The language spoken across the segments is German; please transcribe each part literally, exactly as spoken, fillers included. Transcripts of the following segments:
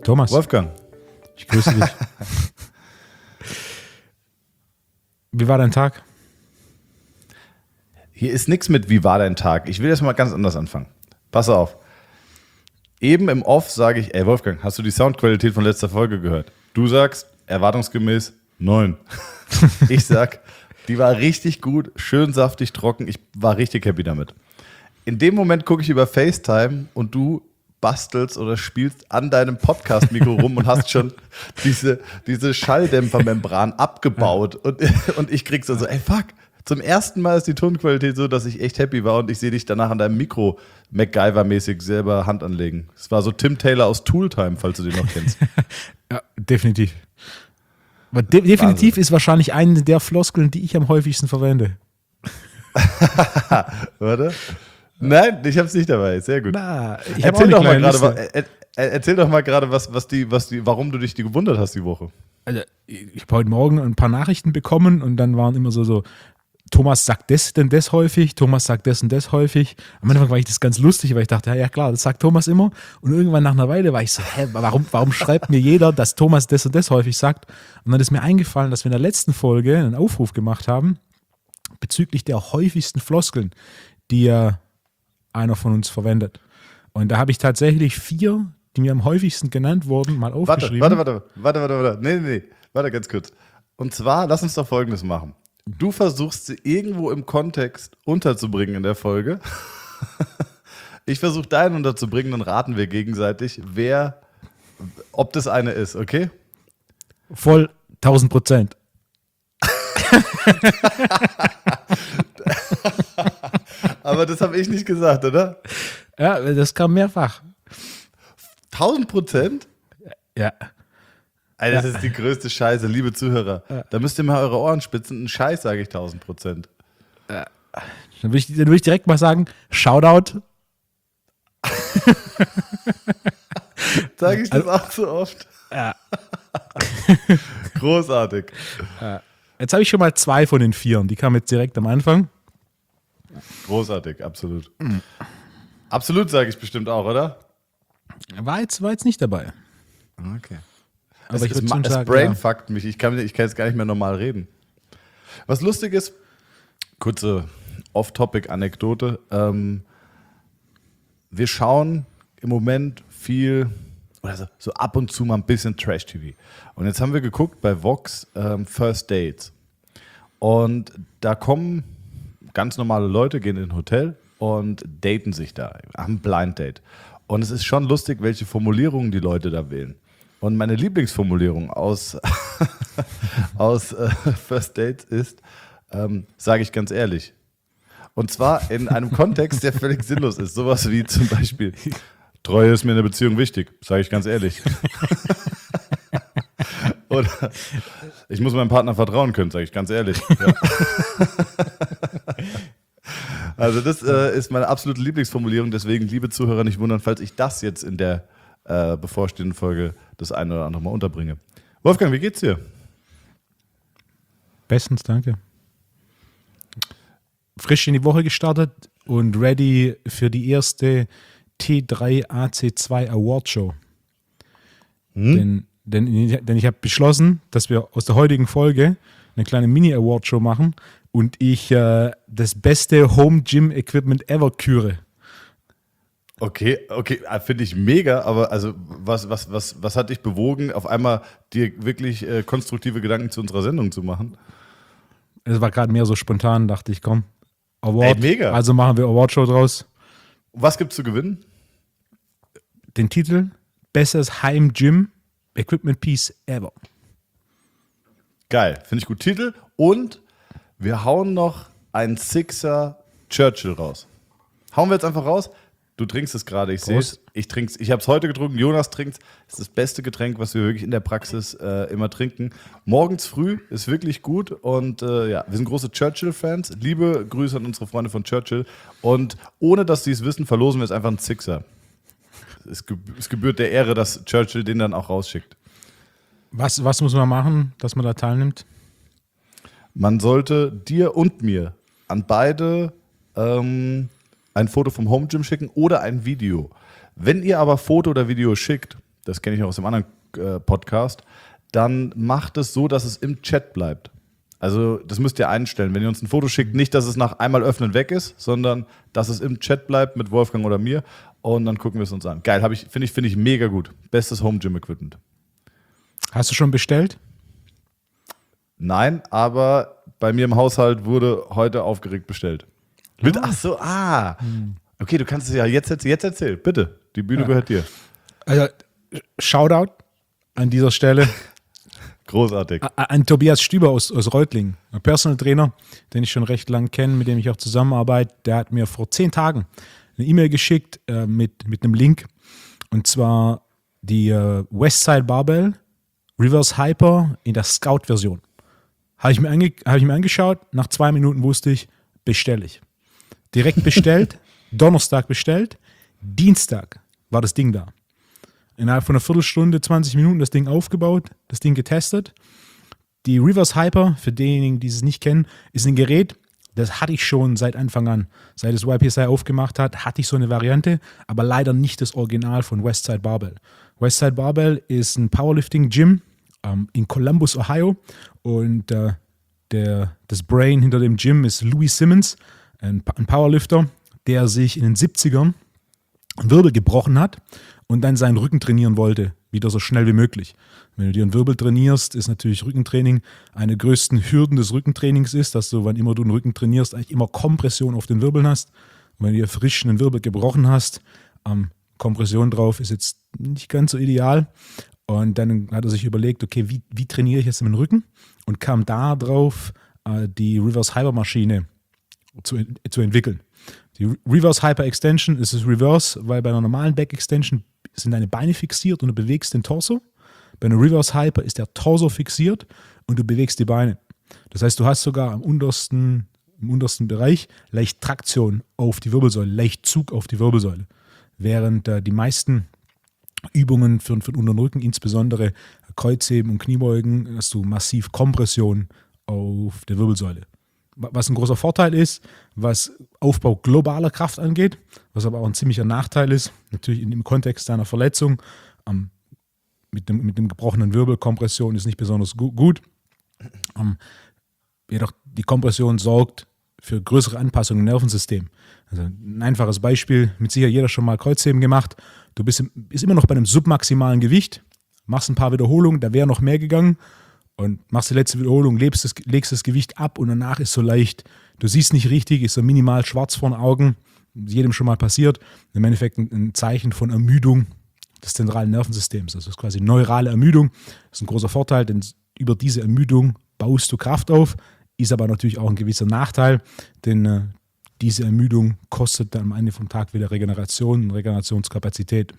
Thomas. Wolfgang. Ich grüße dich. Wie war dein Tag? Hier ist nichts mit, wie war dein Tag? Ich will jetzt mal ganz anders anfangen. Pass auf. Eben im Off sage ich, ey Wolfgang, hast du die Soundqualität von letzter Folge gehört? Du sagst, erwartungsgemäß, neun. Ich sag, die war richtig gut, schön saftig, trocken. Ich war richtig happy damit. In dem Moment gucke ich über FaceTime und du bastelst oder spielst an deinem Podcast-Mikro rum und hast schon diese, diese Schalldämpfermembran abgebaut. Und, und ich krieg so, so, ey fuck, zum ersten Mal ist die Tonqualität so, dass ich echt happy war und ich sehe dich danach an deinem Mikro MacGyver-mäßig selber Hand anlegen. Es war so Tim Taylor aus Tooltime, falls du den noch kennst. Ja, definitiv. Aber de- definitiv Wahnsinn. Ist wahrscheinlich eine der Floskeln, die ich am häufigsten verwende. Warte. Nein, ich hab's nicht dabei. Sehr gut. Na, ich erzähl, doch mal grade, er, er, erzähl doch mal gerade, was, was die, was die, warum du dich die gewundert hast die Woche. Also, ich habe heute Morgen ein paar Nachrichten bekommen und dann waren immer so, so Thomas sagt das denn das häufig, Thomas sagt das und das häufig. Am Anfang war ich das ganz lustig, weil ich dachte, ja, ja klar, das sagt Thomas immer. Und irgendwann nach einer Weile war ich so, hä, warum, warum schreibt mir jeder, dass Thomas das und das häufig sagt? Und dann ist mir eingefallen, dass wir in der letzten Folge einen Aufruf gemacht haben bezüglich der häufigsten Floskeln, die ja einer von uns verwendet. Und da habe ich tatsächlich vier, die mir am häufigsten genannt wurden, mal aufgeschrieben. Warte, warte, warte, warte, warte, nee, nee, nee, warte ganz kurz. Und zwar, lass uns doch Folgendes machen. Du versuchst sie irgendwo im Kontext unterzubringen in der Folge. Ich versuche deinen unterzubringen, dann raten wir gegenseitig, wer, ob das eine ist, okay? Voll tausend Prozent. Aber das habe ich nicht gesagt, oder? Ja, das kam mehrfach. tausend Prozent? Ja. Alter, das ja. ist die größte Scheiße, liebe Zuhörer. Ja. Da müsst ihr mal eure Ohren spitzen. Ein Scheiß, sage ich tausend Prozent. Ja. Dann würde ich, dann würd ich direkt mal sagen, Shoutout. Sage ich das also, auch so oft? Ja. Großartig. Ja. Jetzt habe ich schon mal zwei von den vier. Die kamen jetzt direkt am Anfang. Großartig, absolut. Mhm. Absolut sage ich bestimmt auch, oder? War jetzt, war jetzt nicht dabei. Okay. Aber es, ich würde schon es sagen, brainfuckt ja. mich. Ich kann, ich kann jetzt gar nicht mehr normal reden. Was lustig ist, kurze Off-Topic-Anekdote. Ähm, wir schauen im Moment viel, oder so, so ab und zu mal ein bisschen Trash-T V. Und jetzt haben wir geguckt bei Vox ähm, First Dates. Und da kommen ganz normale Leute, gehen in ein Hotel und daten sich da, haben ein Blind Date. Und es ist schon lustig, welche Formulierungen die Leute da wählen. Und meine Lieblingsformulierung aus, aus äh, First Dates ist, ähm, sage ich ganz ehrlich. Und zwar in einem Kontext, der völlig sinnlos ist. Sowas wie zum Beispiel, Treue ist mir in der Beziehung wichtig, sage ich ganz ehrlich. Oder ich muss meinem Partner vertrauen können, sage ich ganz ehrlich. Ja. Also das äh, ist meine absolute Lieblingsformulierung. Deswegen, liebe Zuhörer, nicht wundern, falls ich das jetzt in der äh, bevorstehenden Folge das eine oder andere Mal unterbringe. Wolfgang, wie geht's dir? Bestens, danke. Frisch in die Woche gestartet und ready für die erste T drei A C zwei Award Show. Hm? Denn, denn, denn ich habe beschlossen, dass wir aus der heutigen Folge eine kleine Mini-Award Show machen und ich äh, das beste Home Gym Equipment ever küre. Okay, okay, finde ich mega, aber also was, was, was, was hat dich bewogen, auf einmal dir wirklich äh, konstruktive Gedanken zu unserer Sendung zu machen? Es war gerade mehr so spontan, dachte ich, komm, Award, Ey, mega. Also machen wir Award-Show draus. Was gibt's zu gewinnen? Den Titel Bestes Heim Gym Equipment Piece ever. Geil, finde ich gut. Titel und wir hauen noch einen Sixer Churchill raus. Hauen wir jetzt einfach raus. Du trinkst es gerade, ich sehe es. Ich trink's. Ich habe es heute getrunken, Jonas trinkt es. Das ist das beste Getränk, was wir wirklich in der Praxis äh, immer trinken. Morgens früh ist wirklich gut und äh, ja, wir sind große Churchill-Fans. Liebe Grüße an unsere Freunde von Churchill. Und ohne, dass sie es wissen, verlosen wir jetzt einfach einen Sixer. Es, geb- es gebührt der Ehre, dass Churchill den dann auch rausschickt. Was, was muss man machen, dass man da teilnimmt? Man sollte dir und mir an beide ähm, ein Foto vom Home Gym schicken oder ein Video. Wenn ihr aber Foto oder Video schickt, das kenne ich noch aus dem anderen äh, Podcast, dann macht es so, dass es im Chat bleibt. Also das müsst ihr einstellen. Wenn ihr uns ein Foto schickt, nicht, dass es nach einmal öffnen weg ist, sondern dass es im Chat bleibt mit Wolfgang oder mir und dann gucken wir es uns an. Geil, habe ich, finde ich, finde ich mega gut. Bestes Home Gym Equipment. Hast du schon bestellt? Nein, aber bei mir im Haushalt wurde heute aufgeregt bestellt. Mit, ach so, ah. Okay, du kannst es ja jetzt, jetzt, jetzt erzählen. Bitte, die Bühne Ja. gehört dir. Also, Shoutout an dieser Stelle Großartig. a- an Tobias Stüber aus, aus Reutlingen, ein Personal Trainer, den ich schon recht lang kenne, mit dem ich auch zusammenarbeite. Der hat mir vor zehn Tagen eine E-Mail geschickt äh, mit, mit einem Link. Und zwar die äh, Westside Barbell Reverse Hyper in der Scout-Version. Habe ich, mir ange- hab ich mir angeschaut, nach zwei Minuten wusste ich, bestelle ich. Direkt bestellt, Donnerstag bestellt, Dienstag war das Ding da. Innerhalb von einer Viertelstunde, zwanzig Minuten das Ding aufgebaut, das Ding getestet. Die Reverse Hyper, für diejenigen, die es nicht kennen, ist ein Gerät, das hatte ich schon seit Anfang an. Seit es Y P S I aufgemacht hat, hatte ich so eine Variante, aber leider nicht das Original von Westside Barbell. Westside Barbell ist ein Powerlifting-Gym ähm, in Columbus, Ohio. Und äh, der, das Brain hinter dem Gym ist Louis Simmons, ein, ein Powerlifter, der sich in den siebzigern einen Wirbel gebrochen hat und dann seinen Rücken trainieren wollte, wieder so schnell wie möglich. Wenn du dir einen Wirbel trainierst, ist natürlich Rückentraining eine der größten Hürden des Rückentrainings ist, dass du, wann immer du einen Rücken trainierst, eigentlich immer Kompression auf den Wirbeln hast. Und wenn du dir frisch einen Wirbel gebrochen hast, ähm, Kompression drauf ist jetzt nicht ganz so ideal. Und dann hat er sich überlegt, okay, wie, wie trainiere ich jetzt meinen Rücken? Und kam da drauf, äh, die Reverse Hyper Maschine zu, zu entwickeln. Die Reverse Hyper Extension ist das Reverse, weil bei einer normalen Back Extension sind deine Beine fixiert und du bewegst den Torso. Bei einer Reverse Hyper ist der Torso fixiert und du bewegst die Beine. Das heißt, du hast sogar am untersten, im untersten Bereich leicht Traktion auf die Wirbelsäule, leicht Zug auf die Wirbelsäule. Während äh, die meisten Übungen für, für den unteren Rücken, insbesondere Kreuzheben und Kniebeugen, hast du massiv Kompression auf der Wirbelsäule. Was ein großer Vorteil ist, was Aufbau globaler Kraft angeht, was aber auch ein ziemlicher Nachteil ist, natürlich in dem Kontext deiner Verletzung, ähm, mit, dem, mit dem gebrochenen Wirbel, Kompression ist nicht besonders gu- gut. Ähm, jedoch die Kompression sorgt für größere Anpassungen im Nervensystem. Also ein einfaches Beispiel, mit sicher jeder schon mal Kreuzheben gemacht. Du bist, im, bist immer noch bei einem submaximalen Gewicht, machst ein paar Wiederholungen, da wäre noch mehr gegangen und machst die letzte Wiederholung, legst das, legst das Gewicht ab und danach ist so leicht, du siehst nicht richtig, ist so minimal schwarz vor den Augen, jedem schon mal passiert. Im Endeffekt ein, ein Zeichen von Ermüdung des zentralen Nervensystems. Das ist quasi neurale Ermüdung. Das ist ein großer Vorteil, denn über diese Ermüdung baust du Kraft auf, ist aber natürlich auch ein gewisser Nachteil, denn äh, diese Ermüdung kostet dann am Ende vom Tag wieder Regeneration und Regenerationskapazität.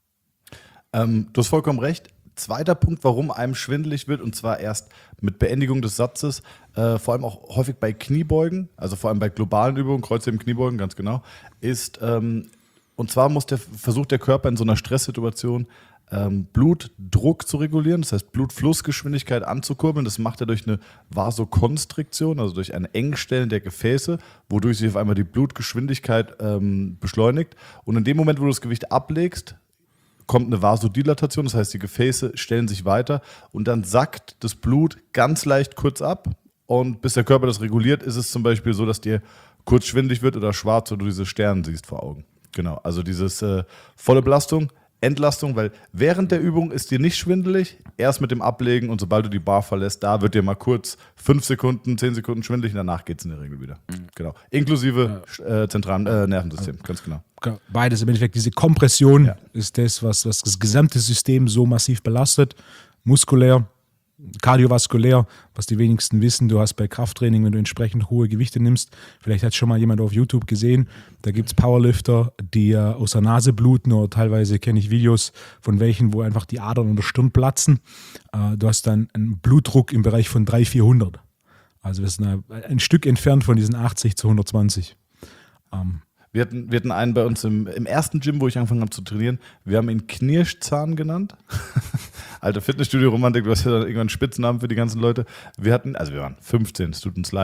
Ähm, du hast vollkommen recht. Zweiter Punkt, warum einem schwindelig wird, und zwar erst mit Beendigung des Satzes, äh, vor allem auch häufig bei Kniebeugen, also vor allem bei globalen Übungen, Kreuzheben, Kniebeugen, ganz genau, ist, ähm, und zwar muss der, versucht der Körper in so einer Stresssituation ähm, Blutdruck zu regulieren, das heißt Blutflussgeschwindigkeit anzukurbeln. Das macht er durch eine Vasokonstriktion, also durch ein Engstellen der Gefäße, wodurch sich auf einmal die Blutgeschwindigkeit ähm, beschleunigt. Und in dem Moment, wo du das Gewicht ablegst, kommt eine Vasodilatation, das heißt, die Gefäße stellen sich weiter und dann sackt das Blut ganz leicht kurz ab und bis der Körper das reguliert, ist es zum Beispiel so, dass dir kurz schwindelig wird oder schwarz oder du diese Sterne siehst vor Augen. Genau, also dieses äh, volle Belastung, Entlastung, weil während der Übung ist dir nicht schwindelig, erst mit dem Ablegen und sobald du die Bar verlässt, da wird dir mal kurz fünf Sekunden, zehn Sekunden schwindelig und danach geht es in der Regel wieder. Mhm. Genau, inklusive äh, zentralen äh, Nervensystem, ganz genau. Beides im Endeffekt, diese Kompression Ja. ist das, was, was das gesamte System so massiv belastet, muskulär, kardiovaskulär, was die wenigsten wissen, du hast bei Krafttraining, wenn du entsprechend hohe Gewichte nimmst, vielleicht hat schon mal jemand auf YouTube gesehen, da gibt es Powerlifter, die äh, aus der Nase bluten oder teilweise kenne ich Videos von welchen, wo einfach die Adern in der Stirn platzen. Äh, du hast dann einen Blutdruck im Bereich von dreihundert, vierhundert. Also wir sind ein, ein Stück entfernt von diesen achtzig zu hundertzwanzig. Ähm, Wir hatten, wir hatten einen bei uns im, im ersten Gym, wo ich angefangen habe zu trainieren. Wir haben ihn Knirschzahn genannt. Alter Fitnessstudio-Romantik, du hast ja dann irgendwann einen Spitznamen für die ganzen Leute. Wir hatten, also wir waren fünfzehn, es tut uns leid.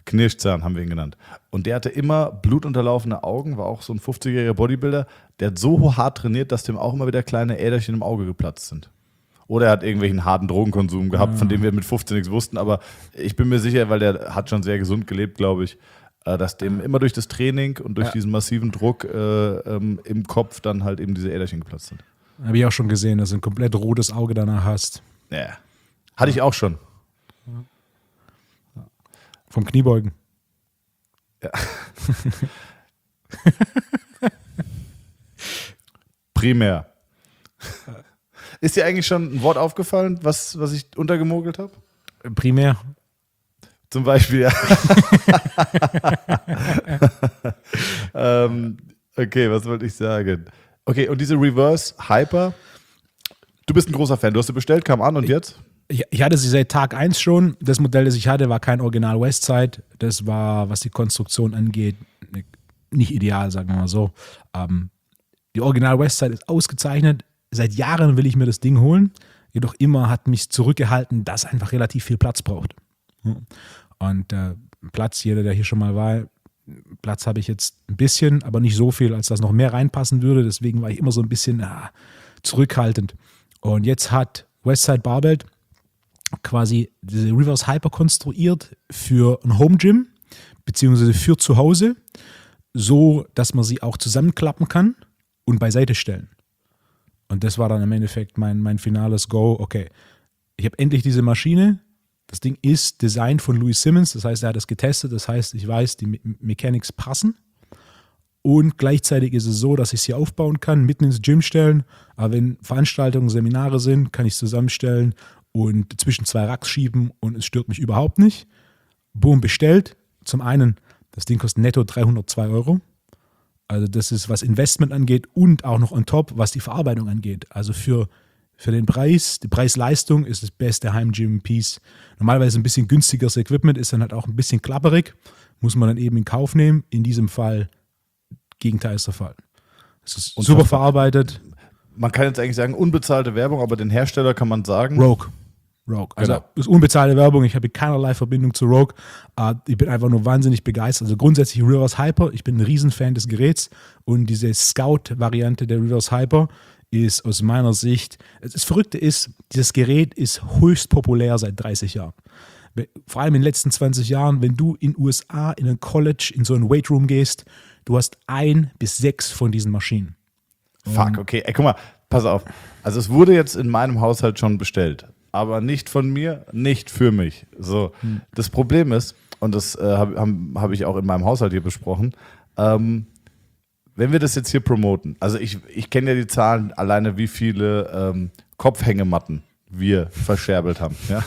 Knirschzahn haben wir ihn genannt. Und der hatte immer blutunterlaufene Augen, war auch so ein fünfzigjähriger Bodybuilder. Der hat so hart trainiert, dass dem auch immer wieder kleine Äderchen im Auge geplatzt sind. Oder er hat irgendwelchen harten Drogenkonsum gehabt, von dem wir mit fünfzehn nichts wussten. Aber ich bin mir sicher, weil der hat schon sehr gesund gelebt, glaube ich, dass dem immer durch das Training und durch ja. diesen massiven Druck äh, ähm, im Kopf dann halt eben diese Äderchen geplatzt sind. Habe ich auch schon gesehen, dass du ein komplett rotes Auge danach hast. Ja. Hatte ich auch schon. Ja. Vom Kniebeugen. Ja. Primär. Ist dir eigentlich schon ein Wort aufgefallen, was, was ich untergemogelt habe? Primär. Zum Beispiel, ja. ähm, okay, was wollte ich sagen? Okay, und diese Reverse Hyper, du bist ein großer Fan. Du hast sie bestellt, kam an und jetzt? Ich, ich hatte sie seit Tag eins schon. Das Modell, das ich hatte, war kein Original Westside. Das war, was die Konstruktion angeht, nicht ideal, sagen wir mal so. Ähm, die Original Westside ist ausgezeichnet. Seit Jahren will ich mir das Ding holen. Jedoch immer hat mich zurückgehalten, dass es einfach relativ viel Platz braucht. Und äh, Platz, jeder, der hier schon mal war, Platz habe ich jetzt ein bisschen, aber nicht so viel, als dass noch mehr reinpassen würde. Deswegen war ich immer so ein bisschen ah, zurückhaltend. Und jetzt hat Westside Barbell quasi diese Reverse Hyper konstruiert für ein Home Gym, beziehungsweise für zu Hause, so dass man sie auch zusammenklappen kann und beiseite stellen. Und das war dann im Endeffekt mein, mein finales Go. Okay, ich habe endlich diese Maschine. Das Ding ist Design von Louis Simmons. Das heißt, er hat es getestet. Das heißt, ich weiß, die Me- Mechanics passen. Und gleichzeitig ist es so, dass ich sie aufbauen kann, mitten ins Gym stellen. Aber wenn Veranstaltungen, Seminare sind, kann ich es zusammenstellen und zwischen zwei Racks schieben und es stört mich überhaupt nicht. Boom, bestellt. Zum einen, das Ding kostet netto dreihundertzwei Euro. Also das ist, was Investment angeht und auch noch on top, was die Verarbeitung angeht. Also für, für den Preis, die Preis-Leistung ist das beste Heim-Gym-Piece. Normalerweise ein bisschen günstigeres Equipment, ist dann halt auch ein bisschen klapperig, muss man dann eben in Kauf nehmen. In diesem Fall, Gegenteil ist der Fall. Es ist und super verarbeitet. Man kann jetzt eigentlich sagen, unbezahlte Werbung, aber den Hersteller kann man sagen. Rogue. Rogue. Also genau. Das ist unbezahlte Werbung, ich habe keinerlei Verbindung zu Rogue. Uh, ich bin einfach nur wahnsinnig begeistert. Also grundsätzlich Reverse Hyper, ich bin ein Riesenfan des Geräts und diese Scout-Variante der Reverse Hyper ist aus meiner Sicht, das Verrückte ist, dieses Gerät ist höchst populär seit dreißig Jahren. Vor allem in den letzten zwanzig Jahren, wenn du in den U S A in ein College, in so ein Weightroom gehst, du hast ein bis sechs von diesen Maschinen. Fuck, okay. Ey, guck mal, pass auf. Also es wurde jetzt in meinem Haushalt schon bestellt. Aber nicht von mir, nicht für mich. So, hm. Das Problem ist, und das äh, habe hab ich auch in meinem Haushalt hier besprochen, ähm, wenn wir das jetzt hier promoten, also ich, ich kenne ja die Zahlen alleine, wie viele ähm, Kopfhängematten wir verscherbelt haben. Ja?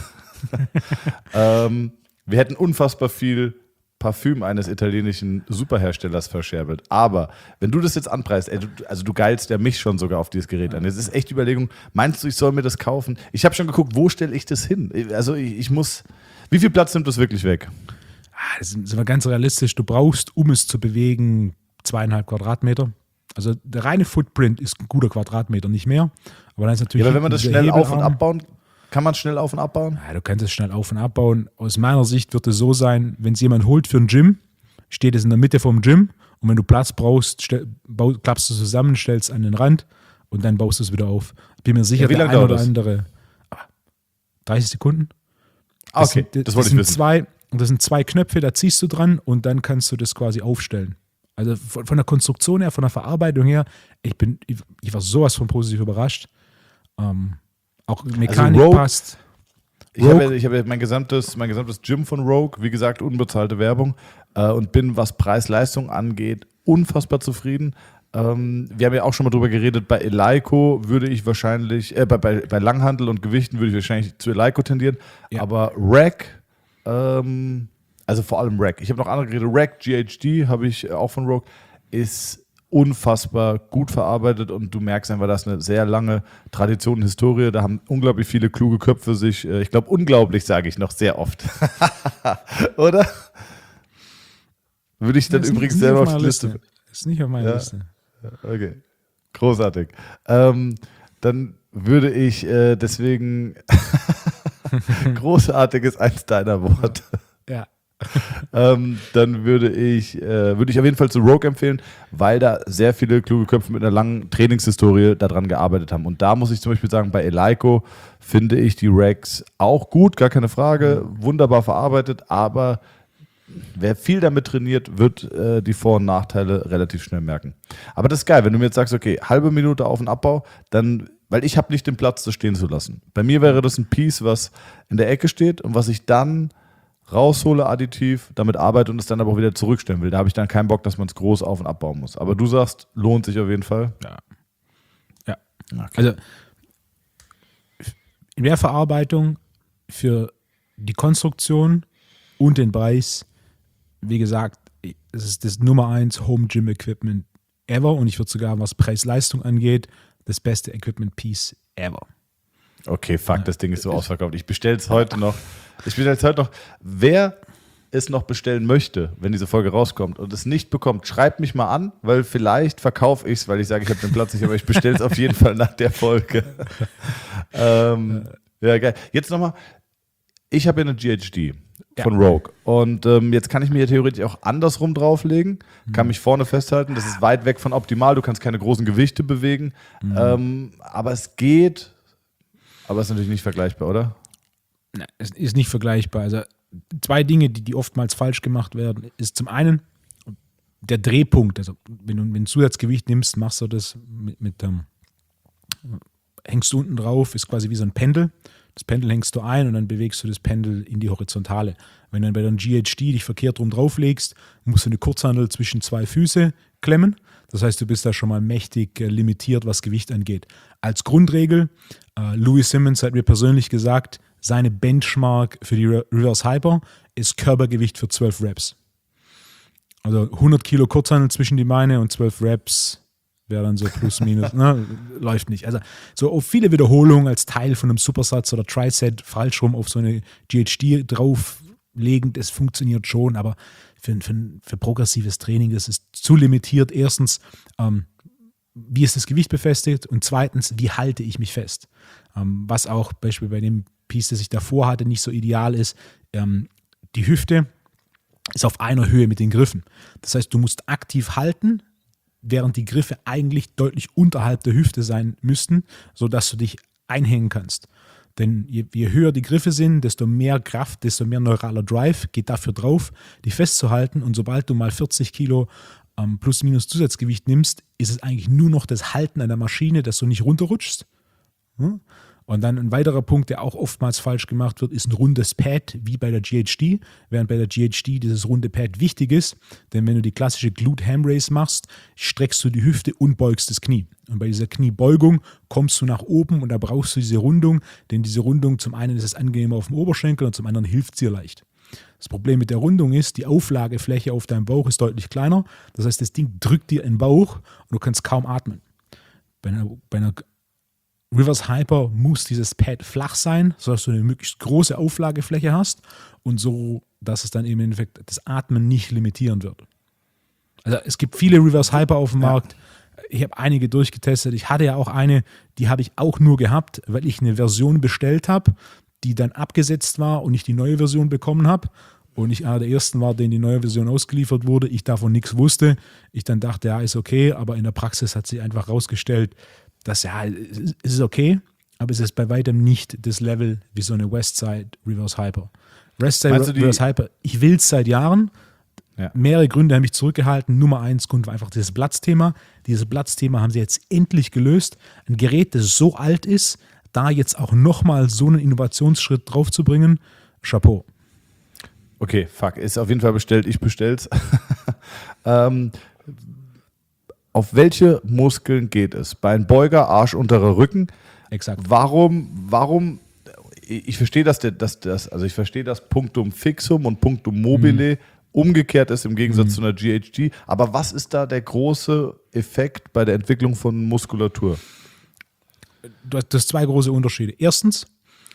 ähm, wir hätten unfassbar viel Parfüm eines italienischen Superherstellers verscherbelt. Aber wenn du das jetzt anpreist, ey, du, also du geilst ja mich schon sogar auf dieses Gerät an. Das ist echt die Überlegung, meinst du, ich soll mir das kaufen? Ich habe schon geguckt, wo stelle ich das hin? Also ich, ich muss, wie viel Platz nimmt das wirklich weg? Ah, das sind wir ganz realistisch. Du brauchst, um es zu bewegen, zweieinhalb Quadratmeter. Also der reine Footprint ist ein guter Quadratmeter, nicht mehr. Aber dann ist natürlich. Ja, aber wenn man das schnell auf- und abbauen kann man schnell auf- und abbauen? Ja, du kannst es schnell auf- und abbauen. Aus meiner Sicht wird es so sein, wenn es jemand holt für ein Gym, steht es in der Mitte vom Gym und wenn du Platz brauchst, stell, bau, klappst du es zusammen, stellst es an den Rand und dann baust du es wieder auf. Bin mir sicher, ja, wie der lange ein oder das? andere. dreißig Sekunden? Ah, okay, das, sind, das wollte das ich wissen. Zwei, das sind zwei Knöpfe, da ziehst du dran und dann kannst du das quasi aufstellen. Also von, von der Konstruktion her, von der Verarbeitung her, ich bin, ich, ich war sowas von positiv überrascht. Ähm, Auch Mechanik also Rogue, passt. Ich habe, ich habe mein gesamtes, mein gesamtes Gym von Rogue, wie gesagt, unbezahlte Werbung äh, und bin, was Preis-Leistung angeht, unfassbar zufrieden. Ähm, wir haben ja auch schon mal drüber geredet, bei Eleiko würde ich wahrscheinlich, äh, bei, bei, bei Langhandel und Gewichten würde ich wahrscheinlich zu Eleiko tendieren, ja. Aber Rack, ähm, also vor allem Rack, ich habe noch andere Geräte, Rack, G H D habe ich auch von Rogue, ist unfassbar gut verarbeitet und du merkst einfach, das ist eine sehr lange Tradition und Historie. Da haben unglaublich viele kluge Köpfe sich, ich glaube unglaublich, sage ich noch sehr oft. Oder? Würde ich dann das übrigens ist selber auf auf die Liste. Liste. Ist nicht auf meiner Ja. Liste. Okay, großartig. Ähm, dann würde ich äh, deswegen großartig ist eins deiner Worte. Ja. ähm, dann würde ich, äh, würde ich auf jeden Fall zu Rogue empfehlen, weil da sehr viele kluge Köpfe mit einer langen Trainingshistorie daran gearbeitet haben. Und da muss ich zum Beispiel sagen, bei Eleiko finde ich die Racks auch gut, gar keine Frage, wunderbar verarbeitet, aber wer viel damit trainiert, wird äh, die Vor- und Nachteile relativ schnell merken. Aber das ist geil, wenn du mir jetzt sagst, okay, halbe Minute auf den Abbau, dann, weil ich habe nicht den Platz, das stehen zu lassen. Bei mir wäre das ein Piece, was in der Ecke steht und was ich dann raushole additiv, damit arbeite und es dann aber auch wieder zurückstellen will. Da habe ich dann keinen Bock, dass man es groß auf- und abbauen muss. Aber du sagst, lohnt sich auf jeden Fall. Ja. Ja. Okay. Also in der Verarbeitung für die Konstruktion und den Preis, wie gesagt, es ist das Nummer eins Home Gym Equipment ever und ich würde sogar, was Preis-Leistung angeht, das beste Equipment Piece ever. Okay, fuck, das Ding ist so ausverkauft. Ich bestelle es heute noch. Ich bestelle es heute noch. Wer es noch bestellen möchte, wenn diese Folge rauskommt und es nicht bekommt, schreibt mich mal an, weil vielleicht verkaufe ich es, weil ich sage, ich habe den Platz nicht, aber ich bestelle es auf jeden Fall nach der Folge. ähm, ja, geil. Jetzt nochmal, ich habe ja eine G H D von Ja. Rogue und ähm, jetzt kann ich mir theoretisch auch andersrum drauflegen, kann mich vorne festhalten, das ist weit weg von optimal, du kannst keine großen Gewichte bewegen, Mhm. ähm, aber es geht, aber es ist natürlich nicht vergleichbar, oder? Nein, es ist nicht vergleichbar. Also zwei Dinge, die, die oftmals falsch gemacht werden, ist zum einen der Drehpunkt. Also wenn du ein Zusatzgewicht nimmst, machst du das mit, mit ähm, hängst du unten drauf, ist quasi wie so ein Pendel. Das Pendel hängst du ein und dann bewegst du das Pendel in die Horizontale. Wenn du dann bei der G H D dich verkehrt rum drauflegst, musst du eine Kurzhandel zwischen zwei Füße klemmen. Das heißt, du bist da schon mal mächtig äh, limitiert, was Gewicht angeht. Als Grundregel, äh, Louis Simmons hat mir persönlich gesagt, seine Benchmark für die Re- Reverse Hyper ist Körpergewicht für zwölf Reps. Also hundert Kilo Kurzhandel zwischen die Beine und zwölf Reps wäre dann so plus minus, ne, läuft nicht. Also so auf viele Wiederholungen als Teil von einem Supersatz oder Triset falsch rum auf so eine G H D drauflegen, das funktioniert schon, aber für, für, für progressives Training, das ist zu limitiert. Erstens, ähm, wie ist das Gewicht befestigt und zweitens, wie halte ich mich fest? Ähm, was auch beispielsweise bei dem Piece, das ich davor hatte, nicht so ideal ist, ähm, die Hüfte ist auf einer Höhe mit den Griffen. Das heißt, du musst aktiv halten, während die Griffe eigentlich deutlich unterhalb der Hüfte sein müssten, sodass du dich einhängen kannst. Denn je, je höher die Griffe sind, desto mehr Kraft, desto mehr neuraler Drive geht dafür drauf, die festzuhalten. Und sobald du mal vierzig Kilo ähm, plus minus Zusatzgewicht nimmst, ist es eigentlich nur noch das Halten an der Maschine, dass du nicht runterrutschst. Hm? Und dann ein weiterer Punkt, der auch oftmals falsch gemacht wird, ist ein rundes Pad, wie bei der G H D, während bei der G H D dieses runde Pad wichtig ist, denn wenn du die klassische Glute-Ham-Raise machst, streckst du die Hüfte und beugst das Knie. Und bei dieser Kniebeugung kommst du nach oben und da brauchst du diese Rundung, denn diese Rundung, zum einen ist es angenehmer auf dem Oberschenkel und zum anderen hilft es dir leicht. Das Problem mit der Rundung ist, die Auflagefläche auf deinem Bauch ist deutlich kleiner, das heißt, das Ding drückt dir in den Bauch und du kannst kaum atmen. Bei einer, bei einer Reverse Hyper muss dieses Pad flach sein, sodass du eine möglichst große Auflagefläche hast und so, dass es dann eben im Endeffekt das Atmen nicht limitieren wird. Also es gibt viele Reverse Hyper auf dem Ja. Markt. Ich habe einige durchgetestet. Ich hatte ja auch eine, die habe ich auch nur gehabt, weil ich eine Version bestellt habe, die dann abgesetzt war und ich die neue Version bekommen habe. Und ich einer der ersten war, denen die neue Version ausgeliefert wurde. Ich davon nichts wusste. Ich dann dachte, ja, ist okay, aber in der Praxis hat sich einfach rausgestellt, dass ja, es ist okay, aber es ist bei weitem nicht das Level wie so eine Westside Reverse Hyper. Westside Meinst du die- Reverse Hyper, ich will es seit Jahren. Ja. Mehrere Gründe haben mich zurückgehalten. Nummer eins Grund war einfach dieses Platzthema. Dieses Platzthema haben sie jetzt endlich gelöst. Ein Gerät, das so alt ist, da jetzt auch nochmal so einen Innovationsschritt drauf zu bringen, Chapeau. Okay, fuck, ist auf jeden Fall bestellt, ich bestell's. ähm, auf welche Muskeln geht es? Beinbeuger, Arsch, unterer Rücken. Exakt. Warum, warum, ich verstehe, dass, der, dass das, also ich verstehe, dass Punctum Fixum und Punctum Mobile umgekehrt ist im Gegensatz zu einer G H D. Aber was ist da der große Effekt bei der Entwicklung von Muskulatur? Du hast, du hast zwei große Unterschiede. Erstens,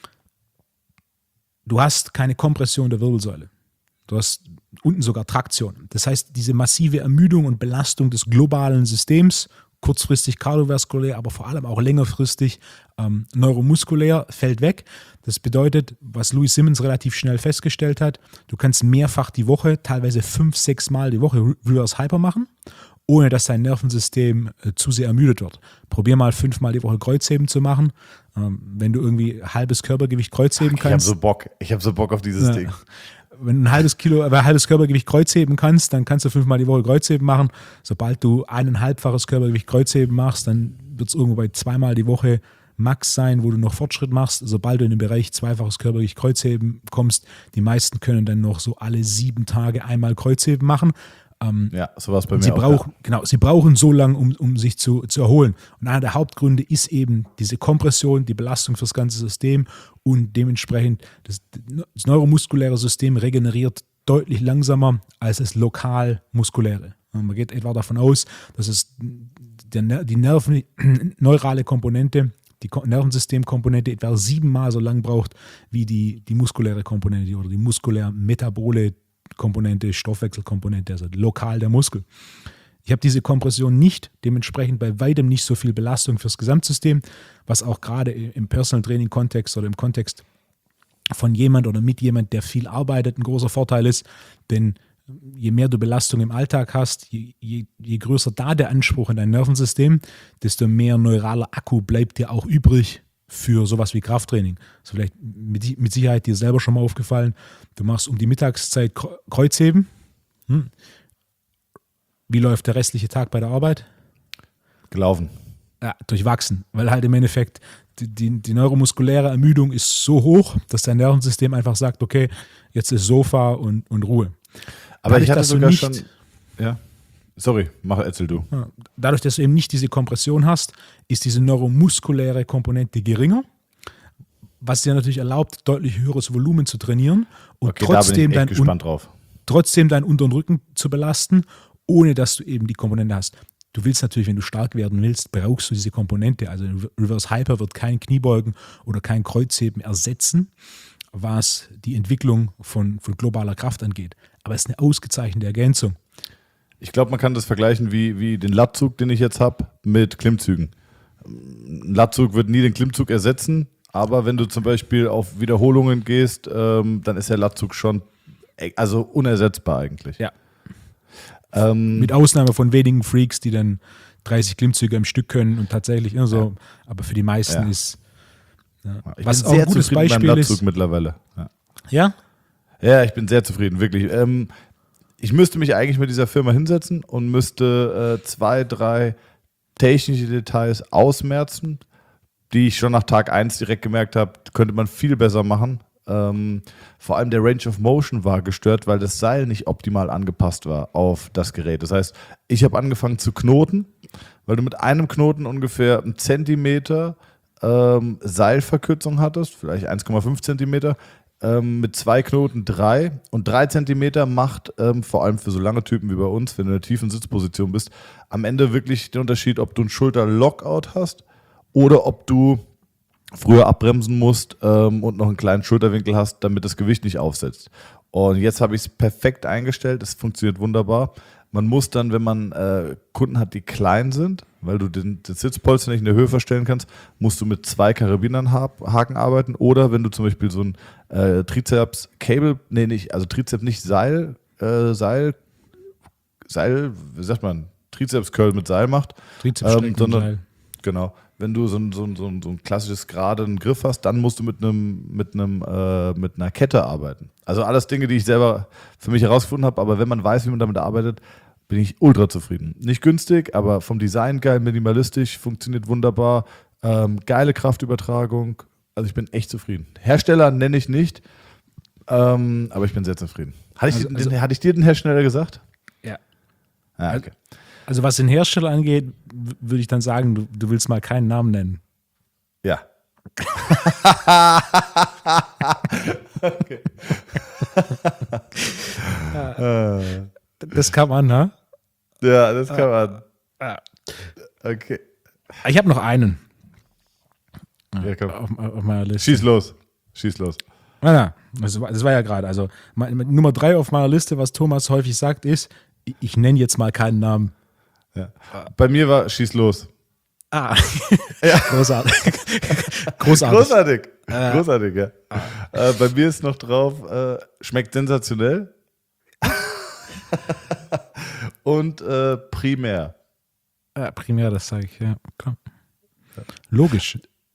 du hast keine Kompression der Wirbelsäule. Du hast unten sogar Traktion. Das heißt, diese massive Ermüdung und Belastung des globalen Systems kurzfristig kardiovaskulär, aber vor allem auch längerfristig ähm, neuromuskulär, fällt weg. Das bedeutet, was Louis Simmons relativ schnell festgestellt hat, du kannst mehrfach die Woche, teilweise fünf, sechs Mal die Woche Reverse Hyper machen, ohne dass dein Nervensystem äh, zu sehr ermüdet wird. Probier mal fünfmal die Woche Kreuzheben zu machen. Ähm, wenn du irgendwie halbes Körpergewicht Kreuzheben Ach, kannst. Ich habe so Bock, ich habe so Bock auf dieses Ja. Ding. Wenn du ein halbes Kilo, äh, halbes Körpergewicht Kreuzheben kannst, dann kannst du fünfmal die Woche Kreuzheben machen. Sobald du eineinhalbfaches Körpergewicht Kreuzheben machst, dann wird es irgendwo bei zweimal die Woche Max sein, wo du noch Fortschritt machst. Sobald du in den Bereich zweifaches Körpergewicht Kreuzheben kommst, die meisten können dann noch so alle sieben Tage einmal Kreuzheben machen. Ähm, Ja, sowas bei mir sie auch. brauchen, genau, sie brauchen so lange, um, um sich zu, zu erholen. Und einer der Hauptgründe ist eben diese Kompression, die Belastung fürs ganze System und dementsprechend das, das neuromuskuläre System regeneriert deutlich langsamer als das lokal muskuläre. Und man geht etwa davon aus, dass es der, die Nerven, neurale Komponente, die Ko- Nervensystemkomponente etwa siebenmal so lang braucht wie die, die muskuläre Komponente oder die muskulär-metabole Komponente, Stoffwechselkomponente, also lokal der Muskel. Ich habe diese Kompression nicht, dementsprechend bei weitem nicht so viel Belastung fürs Gesamtsystem, was auch gerade im Personal Training Kontext oder im Kontext von jemand oder mit jemand, der viel arbeitet, ein großer Vorteil ist, denn je mehr du Belastung im Alltag hast, je, je, je größer da der Anspruch in dein Nervensystem, desto mehr neuraler Akku bleibt dir auch übrig für sowas wie Krafttraining. Das ist vielleicht mit, mit Sicherheit dir selber schon mal aufgefallen. Du machst um die Mittagszeit Kreuzheben. Hm. Wie läuft der restliche Tag bei der Arbeit? Gelaufen. Ja, durchwachsen, weil halt im Endeffekt die, die, die neuromuskuläre Ermüdung ist so hoch, dass dein Nervensystem einfach sagt, okay, jetzt ist Sofa und, und Ruhe. Aber Dadurch, ich hatte dass du sogar nicht- schon. Ja. Sorry, mach, erzähl du. Ja, dadurch, dass du eben nicht diese Kompression hast, ist diese neuromuskuläre Komponente geringer, was dir natürlich erlaubt, deutlich höheres Volumen zu trainieren und Okay, da bin ich trotzdem, echt dein, gespannt drauf. trotzdem deinen unteren Rücken zu belasten, ohne dass du eben die Komponente hast. Du willst natürlich, wenn du stark werden willst, brauchst du diese Komponente. Also Reverse Hyper wird kein Kniebeugen oder kein Kreuzheben ersetzen, was die Entwicklung von, von globaler Kraft angeht. Aber es ist eine ausgezeichnete Ergänzung. Ich glaube, man kann das vergleichen wie, wie den Latzug, den ich jetzt habe, mit Klimmzügen. Ein Latzug wird nie den Klimmzug ersetzen, aber wenn du zum Beispiel auf Wiederholungen gehst, ähm, dann ist der Latzug schon e- also unersetzbar eigentlich. Ja. Ähm, Mit Ausnahme von wenigen Freaks, die dann dreißig Klimmzüge am Stück können und tatsächlich immer so, aber für die meisten Ja. ist, ja. ich was bin auch ein sehr gutes zufrieden Beispiel beim Latzug ist. mittlerweile. Ja. Ja? Ja, ich bin sehr zufrieden, wirklich. Ähm, ich müsste mich eigentlich mit dieser Firma hinsetzen und müsste äh, zwei, drei technische Details ausmerzen, die ich schon nach Tag eins direkt gemerkt habe, könnte man viel besser machen. Ähm, vor allem der Range of Motion war gestört, weil das Seil nicht optimal angepasst war auf das Gerät. Das heißt, ich habe angefangen zu knoten, weil du mit einem Knoten ungefähr einen Zentimeter ähm, Seilverkürzung hattest, vielleicht eins Komma fünf Zentimeter. Ähm, mit zwei Knoten drei und drei Zentimeter macht ähm, vor allem für so lange Typen wie bei uns, wenn du in einer tiefen Sitzposition bist, am Ende wirklich den Unterschied, ob du einen Schulter-Lockout hast oder ob du früher abbremsen musst ähm, und noch einen kleinen Schulterwinkel hast, damit das Gewicht nicht aufsetzt. Und jetzt habe ich es perfekt eingestellt, es funktioniert wunderbar. Man muss dann, wenn man äh, Kunden hat, die klein sind, weil du den, den Sitzpolster nicht in der Höhe verstellen kannst, musst du mit zwei Karabinernhaken arbeiten. Oder wenn du zum Beispiel so ein äh, Trizeps-Cable, nee, nicht, also Trizeps nicht Seil, äh, Seil, Seil, wie sagt man, Trizeps-Curl mit Seil macht, Trizepsstrecken ähm, sondern, Seil. genau, wenn du so ein, so ein, so ein, so ein klassisches geraden Griff hast, dann musst du mit einem mit einem äh, mit einer Kette arbeiten. Also alles Dinge, die ich selber für mich herausgefunden habe, aber wenn man weiß, wie man damit arbeitet, bin ich ultra zufrieden. Nicht günstig, aber vom Design geil, minimalistisch, funktioniert wunderbar, ähm, geile Kraftübertragung, also ich bin echt zufrieden. Hersteller nenne ich nicht, ähm, aber ich bin sehr zufrieden. Hatte ich, Also- den, also- hatte ich dir den Hersteller gesagt? Ja. Ah, okay. Also was den Hersteller angeht, w- würde ich dann sagen, du, du willst mal keinen Namen nennen. Ja. Okay. Äh, Das kam an, ne? ja, das kann man. Ah. Okay. Ich habe noch einen Ja, komm. auf, auf meiner Liste. Schieß los. Schieß los. Na, na, das, war, das war ja gerade. Also mein, Nummer drei auf meiner Liste, was Thomas häufig sagt, ist, ich, ich nenne jetzt mal keinen Namen. Ja. Bei mir war Schieß los. Ah, ja. Großartig. Großartig. Großartig. Äh. Großartig, ja. Äh, bei mir ist noch drauf, äh, schmeckt sensationell. Und äh, primär. Ja, primär, das sage ich, ja. Klar. Logisch.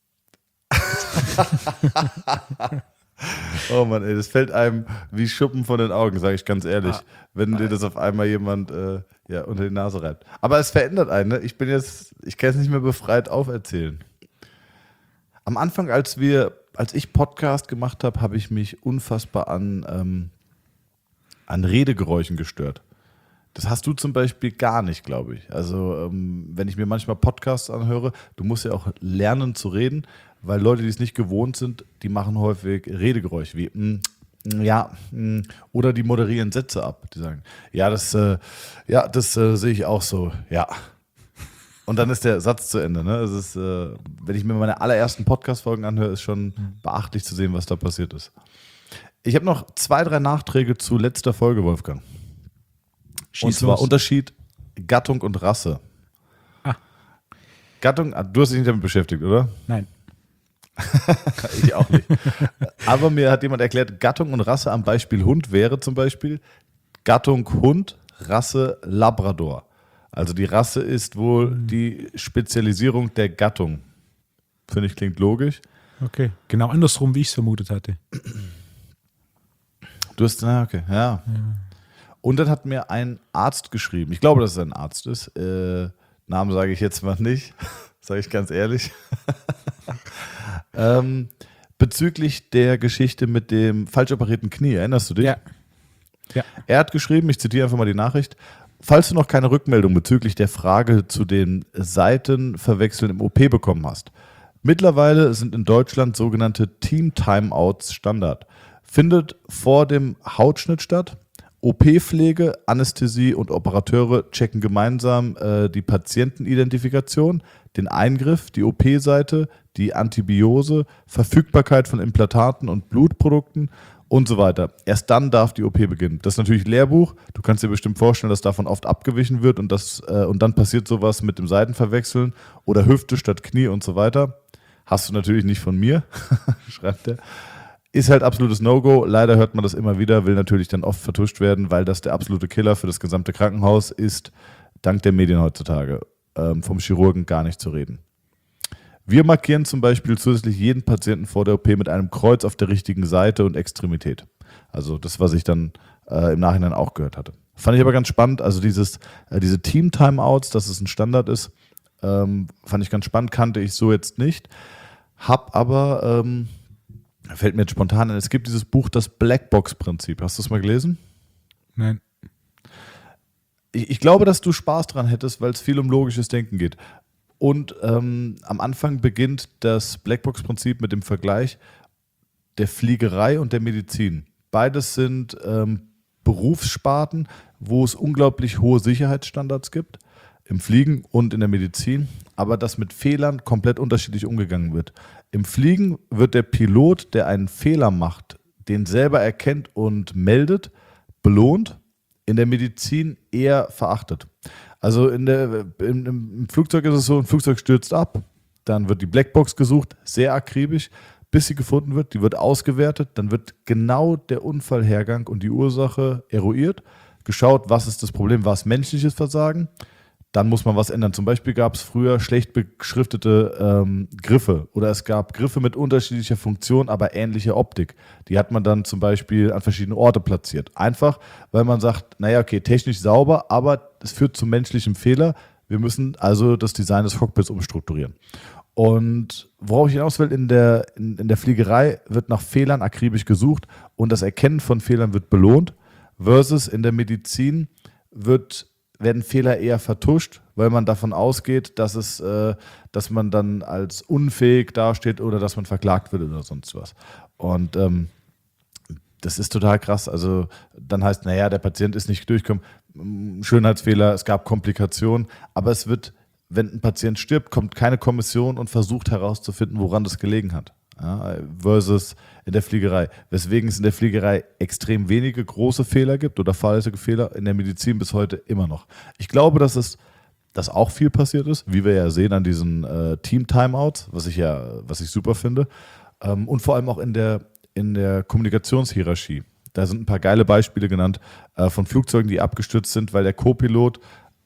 Oh Mann, ey, das fällt einem wie Schuppen von den Augen, sage ich ganz ehrlich, Ah. wenn dir das auf einmal jemand äh, ja, unter die Nase reibt. Aber es verändert einen, ne? Ich bin jetzt, ich kann es nicht mehr befreit auferzählen. Am Anfang, als wir, als ich Podcast gemacht habe, habe ich mich unfassbar an, ähm, an Redegeräuschen gestört. Das hast du zum Beispiel gar nicht, glaube ich. Also ähm, wenn ich mir manchmal Podcasts anhöre, du musst ja auch lernen zu reden, weil Leute, die es nicht gewohnt sind, die machen häufig Redegeräusche wie mm, ja mm, oder die moderieren Sätze ab. Die sagen, ja, das, äh, ja, das äh, sehe ich auch so, ja. Und dann ist der Satz zu Ende. Ne? Es ist, äh, wenn ich mir meine allerersten Podcast-Folgen anhöre, ist schon beachtlich zu sehen, was da passiert ist. Ich habe noch zwei, drei Nachträge zu letzter Folge, Wolfgang. Schieß und zwar los. Unterschied Gattung und Rasse. Ah. Gattung, du hast dich nicht damit beschäftigt, oder? Nein. Ich auch nicht. Aber mir hat jemand erklärt, Gattung und Rasse am Beispiel Hund wäre zum Beispiel Gattung Hund, Rasse Labrador. Also die Rasse ist wohl die Spezialisierung der Gattung. Finde ich, klingt logisch. Okay, genau andersrum, wie ich es vermutet hatte. Du hast, na okay, ja. ja. Und dann hat mir ein Arzt geschrieben, ich glaube, dass es ein Arzt ist, äh, Namen sage ich jetzt mal nicht, sage ich ganz ehrlich, ähm, bezüglich der Geschichte mit dem falsch operierten Knie, erinnerst du dich? Ja. ja. Er hat geschrieben, ich zitiere einfach mal die Nachricht, falls du noch keine Rückmeldung bezüglich der Frage zu den Seitenverwechseln im O P bekommen hast. Mittlerweile sind in Deutschland sogenannte Team-Timeouts Standard. Findet vor dem Hautschnitt statt. O P-Pflege, Anästhesie und Operateure checken gemeinsam äh, die Patientenidentifikation, den Eingriff, die O P-Seite, die Antibiose, Verfügbarkeit von Implantaten und Blutprodukten und so weiter. Erst dann darf die O P beginnen. Das ist natürlich Lehrbuch. Du kannst dir bestimmt vorstellen, dass davon oft abgewichen wird und, das, äh, und dann passiert sowas mit dem Seitenverwechseln oder Hüfte statt Knie und so weiter. Hast du natürlich nicht von mir, schreibt er. Ist halt absolutes No-Go. Leider hört man das immer wieder, will natürlich dann oft vertuscht werden, weil das der absolute Killer für das gesamte Krankenhaus ist, dank der Medien heutzutage. Ähm, vom Chirurgen gar nicht zu reden. Wir markieren zum Beispiel zusätzlich jeden Patienten vor der O P mit einem Kreuz auf der richtigen Seite und Extremität. Also das, was ich dann äh, im Nachhinein auch gehört hatte. Fand ich aber ganz spannend. Also dieses, äh, diese Team-Timeouts, dass es ein Standard ist, ähm, fand ich ganz spannend, kannte ich so jetzt nicht. Hab aber... Ähm, fällt mir jetzt spontan ein, es gibt dieses Buch, das Blackbox-Prinzip. Hast du es mal gelesen? Nein. Ich, ich glaube, dass du Spaß dran hättest, weil es viel um logisches Denken geht. Und ähm, am Anfang beginnt das Blackbox-Prinzip mit dem Vergleich der Fliegerei und der Medizin. Beides sind ähm, Berufssparten, wo es unglaublich hohe Sicherheitsstandards gibt. Im Fliegen und in der Medizin, aber dass mit Fehlern komplett unterschiedlich umgegangen wird. Im Fliegen wird der Pilot, der einen Fehler macht, den selber erkennt und meldet, belohnt. In der Medizin eher verachtet. Also in der, im, im Flugzeug ist es so, ein Flugzeug stürzt ab, dann wird die Blackbox gesucht, sehr akribisch, bis sie gefunden wird, die wird ausgewertet, dann wird genau der Unfallhergang und die Ursache eruiert, geschaut, was ist das Problem, war es menschliches Versagen, dann muss man was ändern. Zum Beispiel gab es früher schlecht beschriftete ähm, Griffe oder es gab Griffe mit unterschiedlicher Funktion, aber ähnlicher Optik. Die hat man dann zum Beispiel an verschiedene Orte platziert. Einfach, weil man sagt, naja, okay, technisch sauber, aber es führt zu menschlichem Fehler. Wir müssen also das Design des Cockpits umstrukturieren. Und worauf ich hinaus will, in der, in, in der Fliegerei wird nach Fehlern akribisch gesucht und das Erkennen von Fehlern wird belohnt, versus in der Medizin wird werden Fehler eher vertuscht, weil man davon ausgeht, dass es, äh, dass man dann als unfähig dasteht oder dass man verklagt wird oder sonst was. Und ähm, das ist total krass. Also dann heißt, naja, der Patient ist nicht durchgekommen, Schönheitsfehler, es gab Komplikationen, aber es wird, wenn ein Patient stirbt, kommt keine Kommission und versucht herauszufinden, woran das gelegen hat. Ja, versus in der Fliegerei. Weswegen es in der Fliegerei extrem wenige große Fehler gibt oder fahrlässige Fehler, in der Medizin bis heute immer noch. Ich glaube, dass es dass auch viel passiert ist, wie wir ja sehen an diesen äh, Team-Timeouts, was ich ja, was ich super finde. Ähm, und vor allem auch in der, in der Kommunikationshierarchie. Da sind ein paar geile Beispiele genannt äh, von Flugzeugen, die abgestürzt sind, weil der Co-Pilot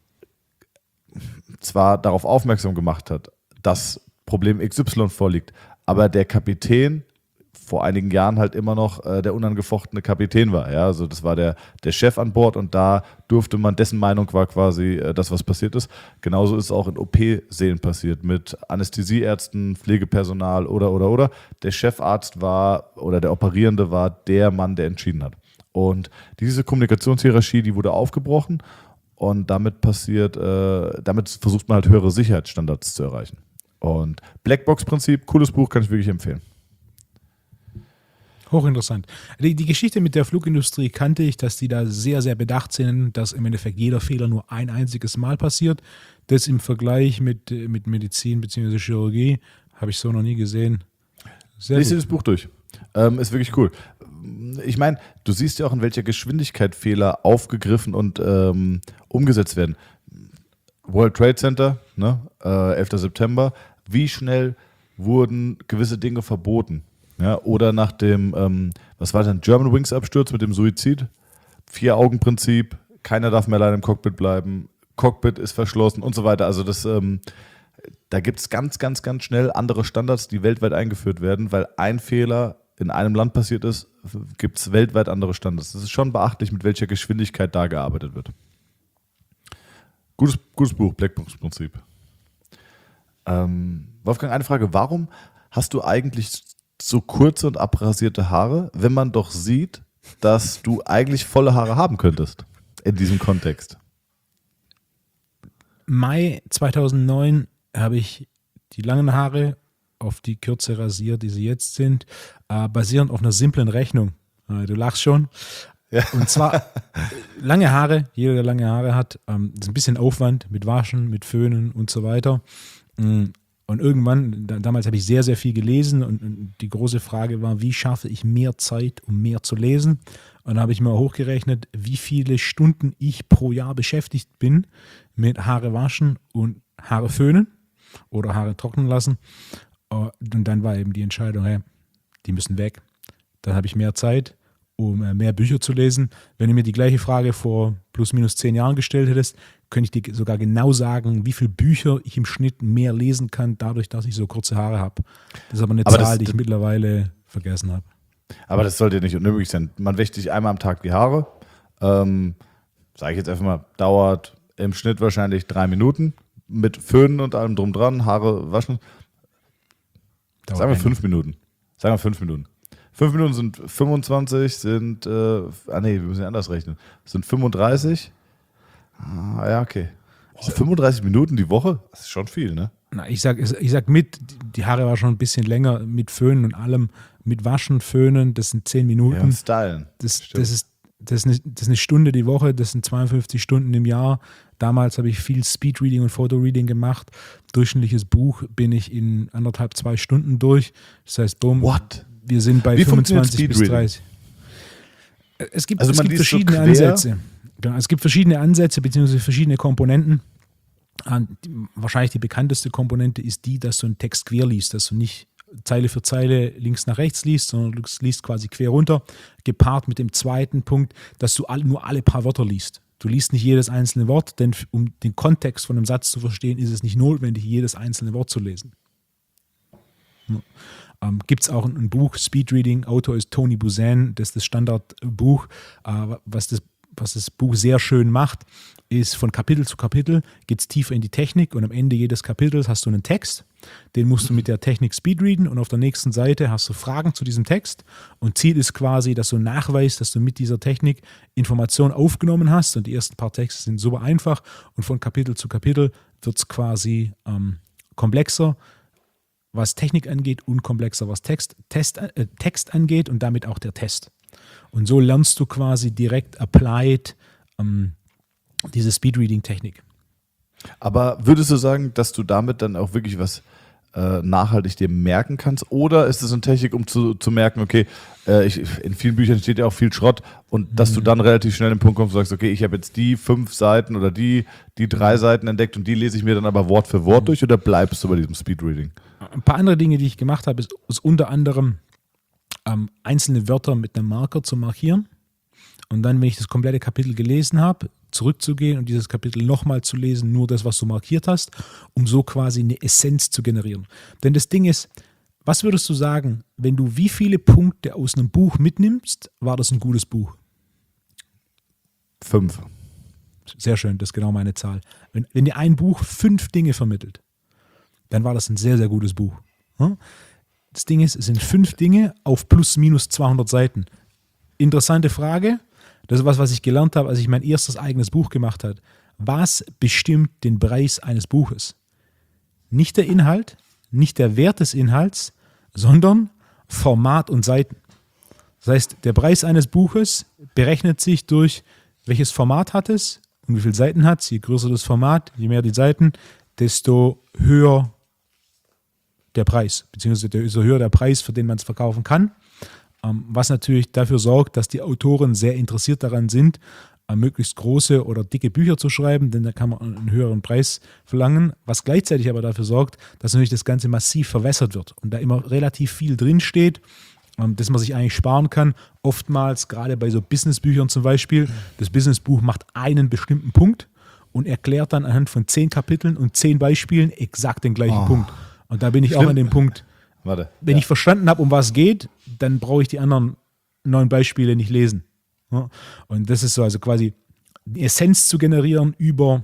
zwar darauf aufmerksam gemacht hat, dass Problem X Y vorliegt, aber der Kapitän vor einigen Jahren halt immer noch äh, der unangefochtene Kapitän war. Ja? Also das war der, der Chef an Bord und da durfte man, dessen Meinung war quasi äh, das, was passiert ist. Genauso ist es auch in O P-Sälen passiert mit Anästhesieärzten, Pflegepersonal oder, oder, oder. Der Chefarzt war oder der Operierende war der Mann, der entschieden hat. Und diese Kommunikationshierarchie, die wurde aufgebrochen und damit passiert, äh, damit versucht man halt höhere Sicherheitsstandards zu erreichen. Und Blackbox-Prinzip, cooles Buch, kann ich wirklich empfehlen. Hochinteressant. Die, die Geschichte mit der Flugindustrie kannte ich, dass die da sehr, sehr bedacht sind, dass im Endeffekt jeder Fehler nur ein einziges Mal passiert. Das im Vergleich mit, mit Medizin bzw. Chirurgie habe ich so noch nie gesehen. Sehr Lies dir das Buch durch. Ähm, ist wirklich cool. Ich meine, du siehst ja auch, in welcher Geschwindigkeit Fehler aufgegriffen und ähm, umgesetzt werden. World Trade Center, ne? äh, elfter September. Wie schnell wurden gewisse Dinge verboten? Ja, oder nach dem, ähm, was war denn, German Wings Absturz mit dem Suizid, Vier-Augen-Prinzip, keiner darf mehr allein im Cockpit bleiben, Cockpit ist verschlossen und so weiter. Also das, ähm, da gibt es ganz, ganz, ganz schnell andere Standards, die weltweit eingeführt werden, weil ein Fehler in einem Land passiert ist, gibt es weltweit andere Standards. Das ist schon beachtlich, mit welcher Geschwindigkeit da gearbeitet wird. Gutes, gutes Buch, Blackbox-Prinzip. Ähm, Wolfgang, eine Frage, warum hast du eigentlich so kurze und abrasierte Haare, wenn man doch sieht, dass du eigentlich volle Haare haben könntest in diesem Kontext? Mai zweitausendneun habe ich die langen Haare auf die Kürze rasiert, die sie jetzt sind, äh, basierend auf einer simplen Rechnung. Äh, du lachst schon. Ja. Und zwar lange Haare, jeder, der lange Haare hat, ähm, das ist ein bisschen Aufwand mit Waschen, mit Föhnen und so weiter. Und irgendwann, da, damals habe ich sehr, sehr viel gelesen und, und die große Frage war, wie schaffe ich mehr Zeit, um mehr zu lesen? Und da habe ich mal hochgerechnet, wie viele Stunden ich pro Jahr beschäftigt bin mit Haare waschen und Haare föhnen oder Haare trocknen lassen. Und dann war eben die Entscheidung, hey, die müssen weg. Dann habe ich mehr Zeit, um mehr Bücher zu lesen. Wenn du mir die gleiche Frage vor plus minus zehn Jahren gestellt hättest, könnte ich dir sogar genau sagen, wie viele Bücher ich im Schnitt mehr lesen kann, dadurch, dass ich so kurze Haare habe. Das ist aber eine aber Zahl, das, die ich mittlerweile vergessen habe. Aber das sollte nicht unmöglich sein. Man wäscht sich einmal am Tag die Haare. Ähm, sage ich jetzt einfach mal, dauert im Schnitt wahrscheinlich drei Minuten. Mit Föhnen und allem drum dran, Haare waschen. Dauert Sagen wir fünf Minuten. Sagen wir fünf Minuten. Fünf Minuten sind fünfundzwanzig, sind, äh, ah nee, wir müssen ja anders rechnen, sind fünfunddreißig. Ah, ja, okay. Oh, fünfunddreißig Minuten die Woche, das ist schon viel, ne? Na, ich sag, ich sag mit, die Haare war schon ein bisschen länger, mit Föhnen und allem, mit Waschen, Föhnen, das sind zehn Minuten. Ja, und Stylen. Das, das, ist, das, ist eine, das ist eine Stunde die Woche, das sind zweiundfünfzig Stunden im Jahr. Damals habe ich viel Speedreading und Photoreading gemacht. Durchschnittliches Buch bin ich in anderthalb, zwei Stunden durch. Das heißt, boom. What? Wir sind bei Wie fünfundzwanzig bis dreißig. Es gibt, also es gibt verschiedene so Ansätze. Genau, es gibt verschiedene Ansätze bzw. verschiedene Komponenten. Wahrscheinlich die bekannteste Komponente ist die, dass du einen Text quer liest, dass du nicht Zeile für Zeile links nach rechts liest, sondern du liest quasi quer runter, gepaart mit dem zweiten Punkt, dass du nur alle paar Wörter liest. Du liest nicht jedes einzelne Wort, denn um den Kontext von einem Satz zu verstehen, ist es nicht notwendig, jedes einzelne Wort zu lesen. Ja. Ähm, gibt es auch ein, ein Buch, Speedreading, Autor ist Tony Buzan, das ist das Standardbuch, äh, was, das, was das Buch sehr schön macht, ist von Kapitel zu Kapitel, geht es tiefer in die Technik und am Ende jedes Kapitels hast du einen Text, den musst du mit der Technik speedreaden und auf der nächsten Seite hast du Fragen zu diesem Text und Ziel ist quasi, dass du nachweist, dass du mit dieser Technik Informationen aufgenommen hast und die ersten paar Texte sind super einfach und von Kapitel zu Kapitel wird es quasi ähm, komplexer, was Technik angeht und komplexer, was Text, Test, äh, Text angeht und damit auch der Test. Und so lernst du quasi direkt applied ähm, diese Speedreading-Technik. Aber würdest du sagen, dass du damit dann auch wirklich was äh, nachhaltig dir merken kannst? Oder ist es eine Technik, um zu, zu merken, okay, äh, ich, in vielen Büchern steht ja auch viel Schrott und mhm. dass du dann relativ schnell im Punkt kommst und sagst, okay, ich habe jetzt die fünf Seiten oder die, die drei Seiten entdeckt und die lese ich mir dann aber Wort für Wort mhm. durch, oder bleibst du bei diesem Speedreading? Ein paar andere Dinge, die ich gemacht habe, ist, ist unter anderem ähm, einzelne Wörter mit einem Marker zu markieren und dann, wenn ich das komplette Kapitel gelesen habe, zurückzugehen und dieses Kapitel nochmal zu lesen, nur das, was du markiert hast, um so quasi eine Essenz zu generieren. Denn das Ding ist, was würdest du sagen, wenn du wie viele Punkte aus einem Buch mitnimmst, war das ein gutes Buch? Fünf. Sehr schön, das ist genau meine Zahl. Wenn, wenn dir ein Buch fünf Dinge vermittelt, dann war das ein sehr, sehr gutes Buch. Das Ding ist, es sind fünf Dinge auf plus minus zweihundert Seiten. Interessante Frage. Das ist was, was ich gelernt habe, als ich mein erstes eigenes Buch gemacht habe. Was bestimmt den Preis eines Buches? Nicht der Inhalt, nicht der Wert des Inhalts, sondern Format und Seiten. Das heißt, der Preis eines Buches berechnet sich durch, welches Format hat es und wie viele Seiten hat es. Je größer das Format, je mehr die Seiten, desto höher der Preis, beziehungsweise desto höher der Preis, für den man es verkaufen kann. Was natürlich dafür sorgt, dass die Autoren sehr interessiert daran sind, möglichst große oder dicke Bücher zu schreiben, denn da kann man einen höheren Preis verlangen, was gleichzeitig aber dafür sorgt, dass natürlich das Ganze massiv verwässert wird und da immer relativ viel drinsteht, das man sich eigentlich sparen kann. Oftmals, gerade bei so Businessbüchern zum Beispiel, das Businessbuch macht einen bestimmten Punkt und erklärt dann anhand von zehn Kapiteln und zehn Beispielen exakt den gleichen oh. Punkt. Und da bin ich Schlimm. auch an dem Punkt, Warte, wenn ja. ich verstanden habe, um was es geht, dann brauche ich die anderen neun Beispiele nicht lesen. Ja? Und das ist so, also quasi die Essenz zu generieren über,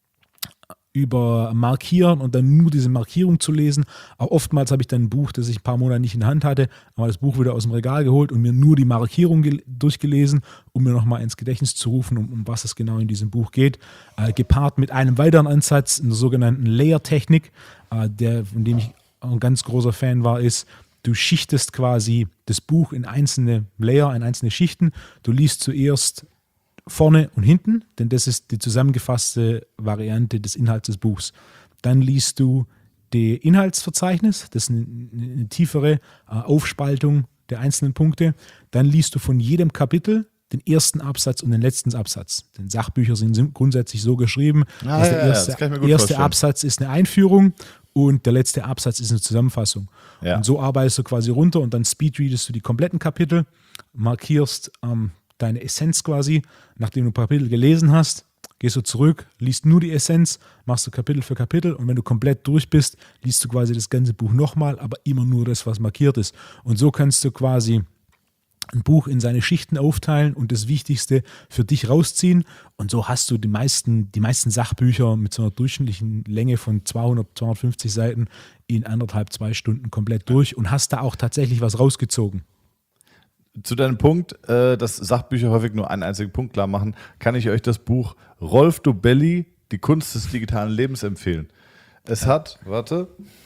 über Markieren und dann nur diese Markierung zu lesen. Auch oftmals habe ich dann ein Buch, das ich ein paar Monate nicht in der Hand hatte, aber das Buch wieder aus dem Regal geholt und mir nur die Markierung ge- durchgelesen, um mir nochmal ins Gedächtnis zu rufen, um, um was es genau in diesem Buch geht. Äh, gepaart mit einem weiteren Ansatz, in der sogenannten Layer-Technik, äh, der, von dem ich ein ganz großer Fan war, ist, du schichtest quasi das Buch in einzelne Layer, in einzelne Schichten. Du liest zuerst vorne und hinten, denn das ist die zusammengefasste Variante des Inhalts des Buchs. Dann liest du die Inhaltsverzeichnis, das ist eine, eine tiefere äh, Aufspaltung der einzelnen Punkte. Dann liest du von jedem Kapitel den ersten Absatz und den letzten Absatz. Denn Sachbücher sind grundsätzlich so geschrieben, ah, dass ja, der erste, ja, das erste Absatz ist eine Einführung und der letzte Absatz ist eine Zusammenfassung. Ja. Und so arbeitest du quasi runter und dann speedreadest du die kompletten Kapitel, markierst ähm, deine Essenz quasi. Nachdem du ein Kapitel gelesen hast, gehst du zurück, liest nur die Essenz, machst du Kapitel für Kapitel und wenn du komplett durch bist, liest du quasi das ganze Buch nochmal, aber immer nur das, was markiert ist. Und so kannst du quasi ein Buch in seine Schichten aufteilen und das Wichtigste für dich rausziehen. Und so hast du die meisten, die meisten Sachbücher mit so einer durchschnittlichen Länge von zweihundert, zweihundertfünfzig Seiten in anderthalb, zwei Stunden komplett durch und hast da auch tatsächlich was rausgezogen. Zu deinem Punkt, äh, dass Sachbücher häufig nur einen einzigen Punkt klar machen, kann ich euch das Buch Rolf Dobelli, Die Kunst des digitalen Lebens empfehlen. Es hat, warte,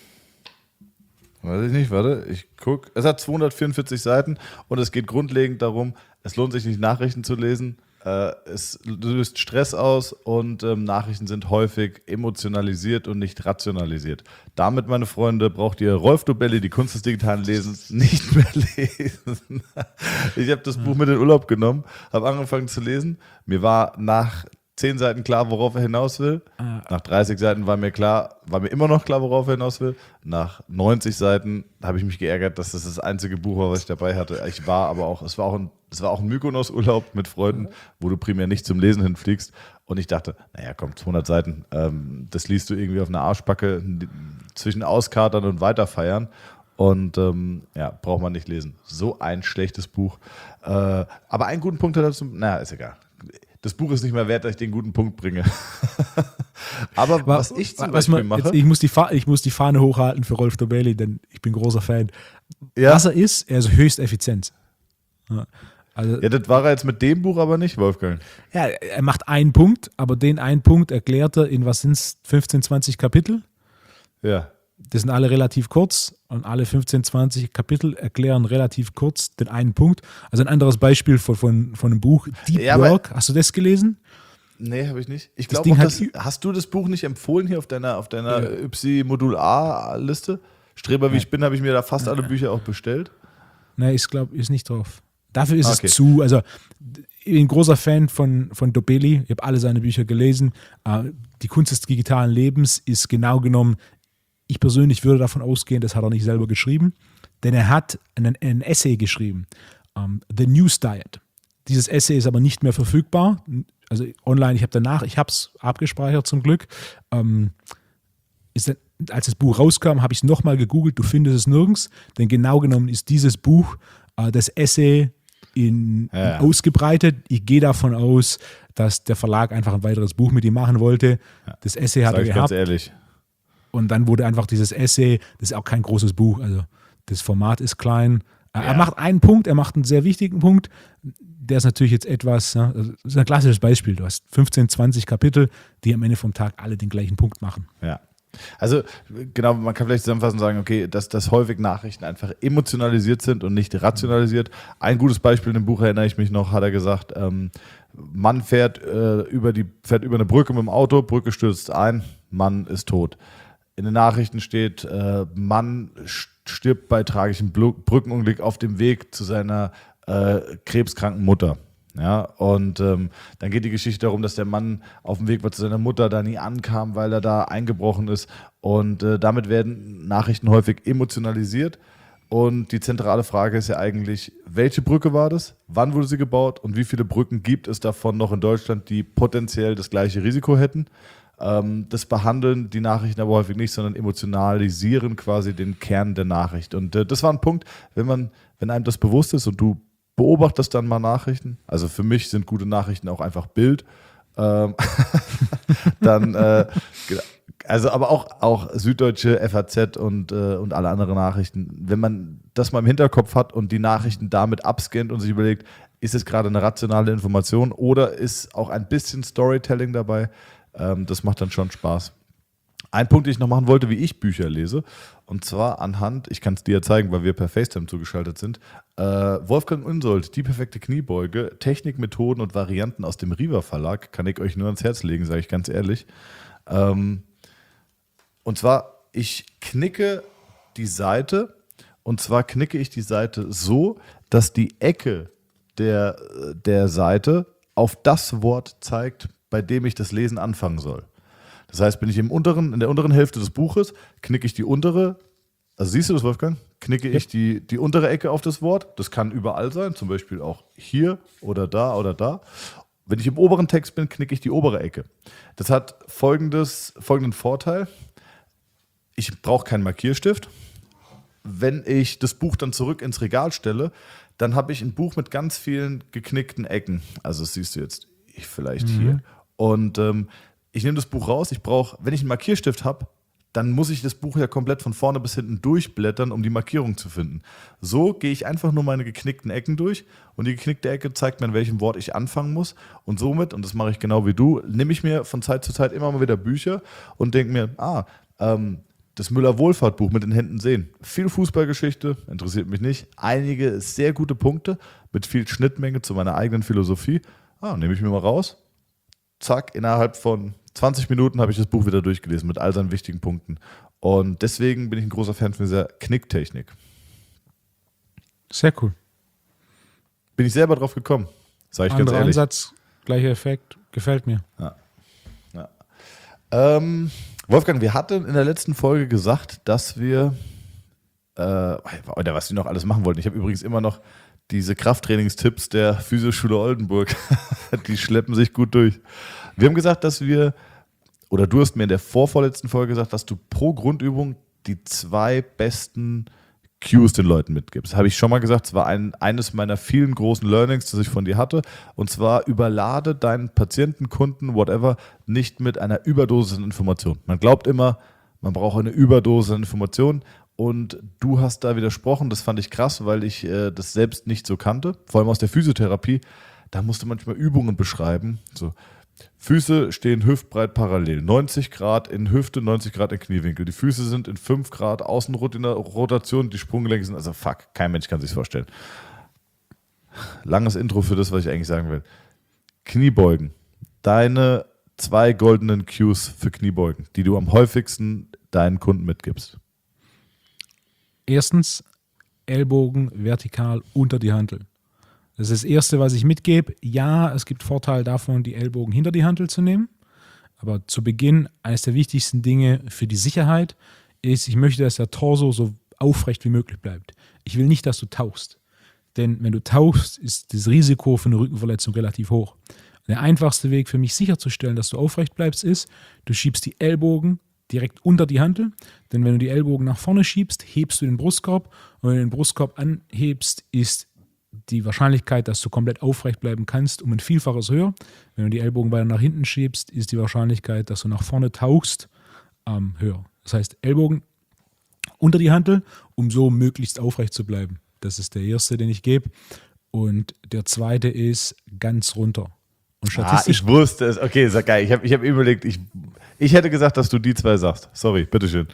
weiß ich nicht, warte, ich gucke. Es hat zweihundertvierundvierzig Seiten und es geht grundlegend darum, es lohnt sich nicht, Nachrichten zu lesen. Äh, es löst Stress aus und ähm, Nachrichten sind häufig emotionalisiert und nicht rationalisiert. Damit, meine Freunde, braucht ihr Rolf Dobelli, Die Kunst des digitalen Lebens, nicht mehr lesen. Ich habe das Buch mit in den Urlaub genommen, habe angefangen zu lesen. Mir war nach zehn Seiten klar, worauf er hinaus will. Ah. Nach dreißig Seiten war mir klar, war mir immer noch klar, worauf er hinaus will. Nach neunzig Seiten habe ich mich geärgert, dass das das einzige Buch war, was ich dabei hatte. Ich war aber auch, es war auch ein, es war auch ein Mykonos-Urlaub mit Freunden, wo du primär nicht zum Lesen hinfliegst. Und ich dachte, naja, komm, zweihundert Seiten, ähm, das liest du irgendwie auf einer Arschbacke zwischen Auskatern und Weiterfeiern. Und ähm, ja, braucht man nicht lesen. So ein schlechtes Buch. Äh, aber einen guten Punkt hat er zum, naja, ist egal. Das Buch ist nicht mehr wert, dass ich den guten Punkt bringe. Aber, Aber was ich zum was Beispiel man, mache... Jetzt, ich, muss die Fa- ich muss die Fahne hochhalten für Rolf Dobelli, denn ich bin großer Fan. Ja? Was er ist, er ist höchst effizient. Ja, also, ja, das war er jetzt mit dem Buch aber nicht, Wolfgang. Ja, er macht einen Punkt, aber den einen Punkt erklärt er in, was sind es, fünfzehn, zwanzig Kapitel. Ja. Das sind alle relativ kurz und alle fünfzehn, zwanzig Kapitel erklären relativ kurz den einen Punkt. Also ein anderes Beispiel von, von, von einem Buch, Deep ja, Work, hast du das gelesen? Nee, habe ich nicht. Ich Das glaube Ding auch, hat dass, ü- hast du das Buch nicht empfohlen hier auf deiner, auf deiner Ja. Y-Modul-A-Liste? Streber wie Nein. ich bin, habe ich mir da fast alle Bücher auch bestellt. Ne, ich glaube, ist nicht drauf. Dafür ist Ah, es okay. zu, also ich bin ein großer Fan von, von Dobelli. Ich habe alle seine Bücher gelesen. Äh, Die Kunst des digitalen Lebens ist genau genommen, ich persönlich würde davon ausgehen, das hat er nicht selber geschrieben, denn er hat einen, einen Essay geschrieben, ähm, The News Diet. Dieses Essay ist aber nicht mehr verfügbar, also online, ich habe danach, ich habe es abgespeichert zum Glück. Ähm, ist, als das Buch rauskam, habe ich es nochmal gegoogelt, du findest es nirgends, denn genau genommen ist dieses Buch, äh, das Essay in, Ja. in ausgebreitet. Ich gehe davon aus, dass der Verlag einfach ein weiteres Buch mit ihm machen wollte. Das Essay hat Sag er ich ganz gehabt. ehrlich. Und dann wurde einfach dieses Essay, das ist auch kein großes Buch, also das Format ist klein. Er Ja. macht einen Punkt, er macht einen sehr wichtigen Punkt. Der ist natürlich jetzt etwas, ne, also das ist ein klassisches Beispiel. Du hast fünfzehn, zwanzig Kapitel, die am Ende vom Tag alle den gleichen Punkt machen. Ja. Also, genau, man kann vielleicht zusammenfassend sagen, okay, dass, dass häufig Nachrichten einfach emotionalisiert sind und nicht rationalisiert. Ein gutes Beispiel in dem Buch erinnere ich mich noch, hat er gesagt, ähm, Mann fährt, äh, über die, fährt über eine Brücke mit dem Auto, Brücke stürzt ein, Mann ist tot. In den Nachrichten steht, äh, Mann stirbt bei tragischem Brückenunglück auf dem Weg zu seiner äh, krebskranken Mutter. Ja, und ähm, dann geht die Geschichte darum, dass der Mann auf dem Weg war zu seiner Mutter, da nie ankam, weil er da eingebrochen ist. Und äh, damit werden Nachrichten häufig emotionalisiert. Und die zentrale Frage ist ja eigentlich, welche Brücke war das? Wann wurde sie gebaut? Und wie viele Brücken gibt es davon noch in Deutschland, die potenziell das gleiche Risiko hätten? Ähm, das behandeln die Nachrichten aber häufig nicht, sondern emotionalisieren quasi den Kern der Nachricht. Und äh, das war ein Punkt, wenn man, wenn einem das bewusst ist und du beobachtest dann mal Nachrichten, also für mich sind gute Nachrichten auch einfach Bild, ähm, dann, äh, also aber auch, auch Süddeutsche, F A Z und, äh, und alle anderen Nachrichten, wenn man das mal im Hinterkopf hat und die Nachrichten damit abscannt und sich überlegt, ist es gerade eine rationale Information oder ist auch ein bisschen Storytelling dabei, ähm, das macht dann schon Spaß. Ein Punkt, den ich noch machen wollte, wie ich Bücher lese, und zwar anhand, ich kann es dir ja zeigen, weil wir per FaceTime zugeschaltet sind, äh, Wolfgang Unsold, Die perfekte Kniebeuge, Technik, Methoden und Varianten aus dem Riva Verlag, kann ich euch nur ans Herz legen, sage ich ganz ehrlich. Ähm, und zwar, ich knicke die Seite, und zwar knicke ich die Seite so, dass die Ecke der, der Seite auf das Wort zeigt, bei dem ich das Lesen anfangen soll. Das heißt, bin ich im unteren, in der unteren Hälfte des Buches, knicke ich die untere, also siehst du das, Wolfgang? Knicke ich die, die untere Ecke auf das Wort. Das kann überall sein, zum Beispiel auch hier oder da oder da. Wenn ich im oberen Text bin, knicke ich die obere Ecke. Das hat folgendes, folgenden Vorteil. Ich brauche keinen Markierstift. Wenn ich das Buch dann zurück ins Regal stelle, dann habe ich ein Buch mit ganz vielen geknickten Ecken. Also das siehst du jetzt ich vielleicht mhm. hier. Und ähm, ich nehme das Buch raus, ich brauche, wenn ich einen Markierstift habe, dann muss ich das Buch ja komplett von vorne bis hinten durchblättern, um die Markierung zu finden. So gehe ich einfach nur meine geknickten Ecken durch und die geknickte Ecke zeigt mir, an welchem Wort ich anfangen muss. Und somit, und das mache ich genau wie du, nehme ich mir von Zeit zu Zeit immer mal wieder Bücher und denke mir, ah, ähm, das Müller-Wohlfahrt-Buch mit den Händen sehen. Viel Fußballgeschichte, interessiert mich nicht. Einige sehr gute Punkte mit viel Schnittmenge zu meiner eigenen Philosophie. Ah, nehme ich mir mal raus. Zack, innerhalb von zwanzig Minuten habe ich das Buch wieder durchgelesen mit all seinen wichtigen Punkten. Und deswegen bin ich ein großer Fan von dieser Knicktechnik. Sehr cool. Bin ich selber drauf gekommen, sage ich Anderer ganz ehrlich. Ansatz, gleicher Effekt, gefällt mir. Ja. Ja. Ähm, Wolfgang, wir hatten in der letzten Folge gesagt, dass wir, äh, oder was wir noch alles machen wollten. Ich habe übrigens immer noch diese Krafttrainingstipps der Physioschule Oldenburg, die schleppen sich gut durch. Wir haben gesagt, dass wir, oder du hast mir in der vorvorletzten Folge gesagt, dass du pro Grundübung die zwei besten Cues den Leuten mitgibst. Das habe ich schon mal gesagt, es war ein, eines meiner vielen großen Learnings, das ich von dir hatte. Und zwar überlade deinen Patienten, Kunden, whatever, nicht mit einer Überdosis an Informationen. Man glaubt immer, man braucht eine Überdosis an Informationen. Und du hast da widersprochen, das fand ich krass, weil ich äh, das selbst nicht so kannte, vor allem aus der Physiotherapie. Da musste manchmal Übungen beschreiben. So, Füße stehen hüftbreit parallel, neunzig Grad in Hüfte, neunzig Grad in Kniewinkel. Die Füße sind in fünf Grad Außenrotation, die Sprunggelenke sind, also fuck, kein Mensch kann sich vorstellen. Langes Intro für das, was ich eigentlich sagen will. Kniebeugen. deine zwei goldenen Cues für Kniebeugen, die du am häufigsten deinen Kunden mitgibst? Erstens, Ellbogen vertikal unter die Hantel. Das ist das Erste, was ich mitgebe. Ja, es gibt Vorteile davon, die Ellbogen hinter die Hantel zu nehmen. Aber zu Beginn, eines der wichtigsten Dinge für die Sicherheit ist, ich möchte, dass der Torso so aufrecht wie möglich bleibt. Ich will nicht, dass du tauchst. Denn wenn du tauchst, ist das Risiko für eine Rückenverletzung relativ hoch. Der einfachste Weg für mich sicherzustellen, dass du aufrecht bleibst, ist, du schiebst die Ellbogen direkt unter die Hantel. Denn wenn du die Ellbogen nach vorne schiebst, hebst du den Brustkorb. Und wenn du den Brustkorb anhebst, ist die Wahrscheinlichkeit, dass du komplett aufrecht bleiben kannst, um ein Vielfaches höher. Wenn du die Ellbogen weiter nach hinten schiebst, ist die Wahrscheinlichkeit, dass du nach vorne tauchst, ähm, höher. Das heißt, Ellbogen unter die Hantel, um so möglichst aufrecht zu bleiben. Das ist der erste, den ich gebe. Und der zweite ist ganz runter. Und statistisch. Ah, ich wusste es. Okay, ist ja geil. Ich habe ich hab überlegt, ich, ich hätte gesagt, dass du die zwei sagst. Sorry, bitteschön.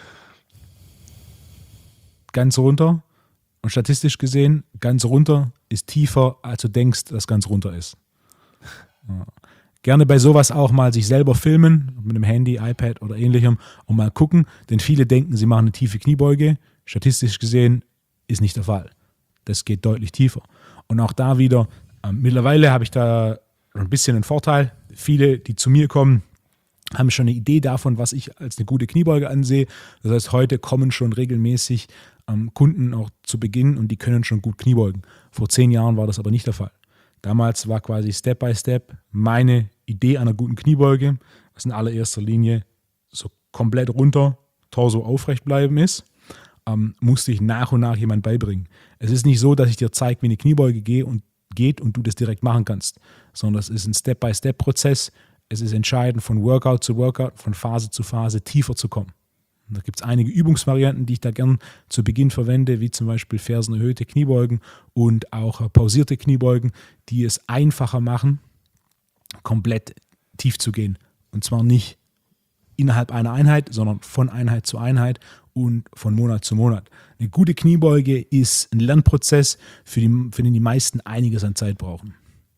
Ganz runter. Und statistisch gesehen, ganz runter ist tiefer, als du denkst, dass ganz runter ist. Ja. Gerne bei sowas auch mal sich selber filmen, mit einem Handy, iPad oder ähnlichem, und mal gucken, denn viele denken, sie machen eine tiefe Kniebeuge. Statistisch gesehen ist nicht der Fall. Das geht deutlich tiefer. Und auch da wieder, äh, mittlerweile habe ich da ein bisschen einen Vorteil. Viele, die zu mir kommen, haben schon eine Idee davon, was ich als eine gute Kniebeuge ansehe. Das heißt, heute kommen schon regelmäßig ähm, Kunden auch zu Beginn und die können schon gut Kniebeugen. Vor zehn Jahren war das aber nicht der Fall. Damals war quasi Step by Step meine Idee einer guten Kniebeuge, was in allererster Linie so komplett runter, Torso aufrecht bleiben ist, ähm, musste ich nach und nach jemand beibringen. Es ist nicht so, dass ich dir zeige, wie eine Kniebeuge geht und, geht und du das direkt machen kannst, sondern es ist ein Step by Step Prozess. Es ist entscheidend, von Workout zu Workout, von Phase zu Phase tiefer zu kommen. Und da gibt es einige Übungsvarianten, die ich da gern zu Beginn verwende, wie zum Beispiel fersenerhöhte Kniebeugen und auch pausierte Kniebeugen, die es einfacher machen, komplett tief zu gehen. Und zwar nicht innerhalb einer Einheit, sondern von Einheit zu Einheit und von Monat zu Monat. Eine gute Kniebeuge ist ein Lernprozess, für, die, für den die meisten einiges an Zeit brauchen.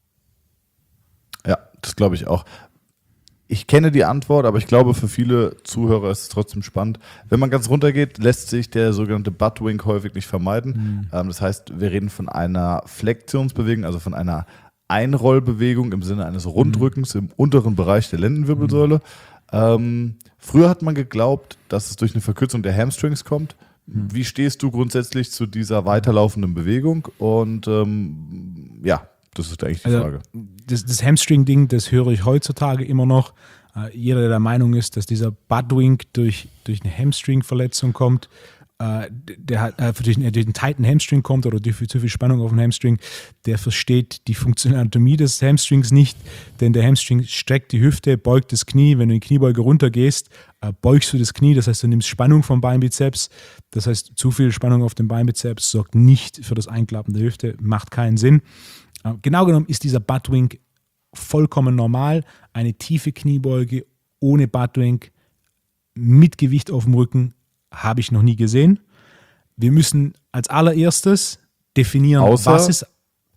Ja, das glaube ich auch. Ich kenne die Antwort, aber ich glaube, für viele Zuhörer ist es trotzdem spannend. Wenn man ganz runter geht, lässt sich der sogenannte Buttwink häufig nicht vermeiden. Mhm. Ähm, das heißt, wir reden von einer Flexionsbewegung, also von einer Einrollbewegung im Sinne eines Rundrückens mhm. im unteren Bereich der Lendenwirbelsäule. Mhm. Ähm, früher hat man geglaubt, dass es durch eine Verkürzung der Hamstrings kommt. Mhm. Wie stehst du grundsätzlich zu dieser weiterlaufenden Bewegung? Und ähm, ja, das ist eigentlich die also, Frage. Das, das Hamstring-Ding, das höre ich heutzutage immer noch. Äh, jeder, der der Meinung ist, dass dieser Buttwink durch, durch eine Hamstring-Verletzung kommt, äh, der hat, äh, durch, durch einen tighten Hamstring kommt oder durch zu viel Spannung auf dem Hamstring, der versteht die funktionelle Anatomie des Hamstrings nicht, denn der Hamstring streckt die Hüfte, beugt das Knie. Wenn du in die Kniebeuge runtergehst, äh, beugst du das Knie, das heißt, du nimmst Spannung vom Beinbizeps. Das heißt, zu viel Spannung auf dem Beinbizeps sorgt nicht für das Einklappen der Hüfte, macht keinen Sinn. Genau genommen ist dieser Buttwink vollkommen normal. Eine tiefe Kniebeuge ohne Buttwink mit Gewicht auf dem Rücken habe ich noch nie gesehen. Wir müssen als allererstes definieren, außer, was ist.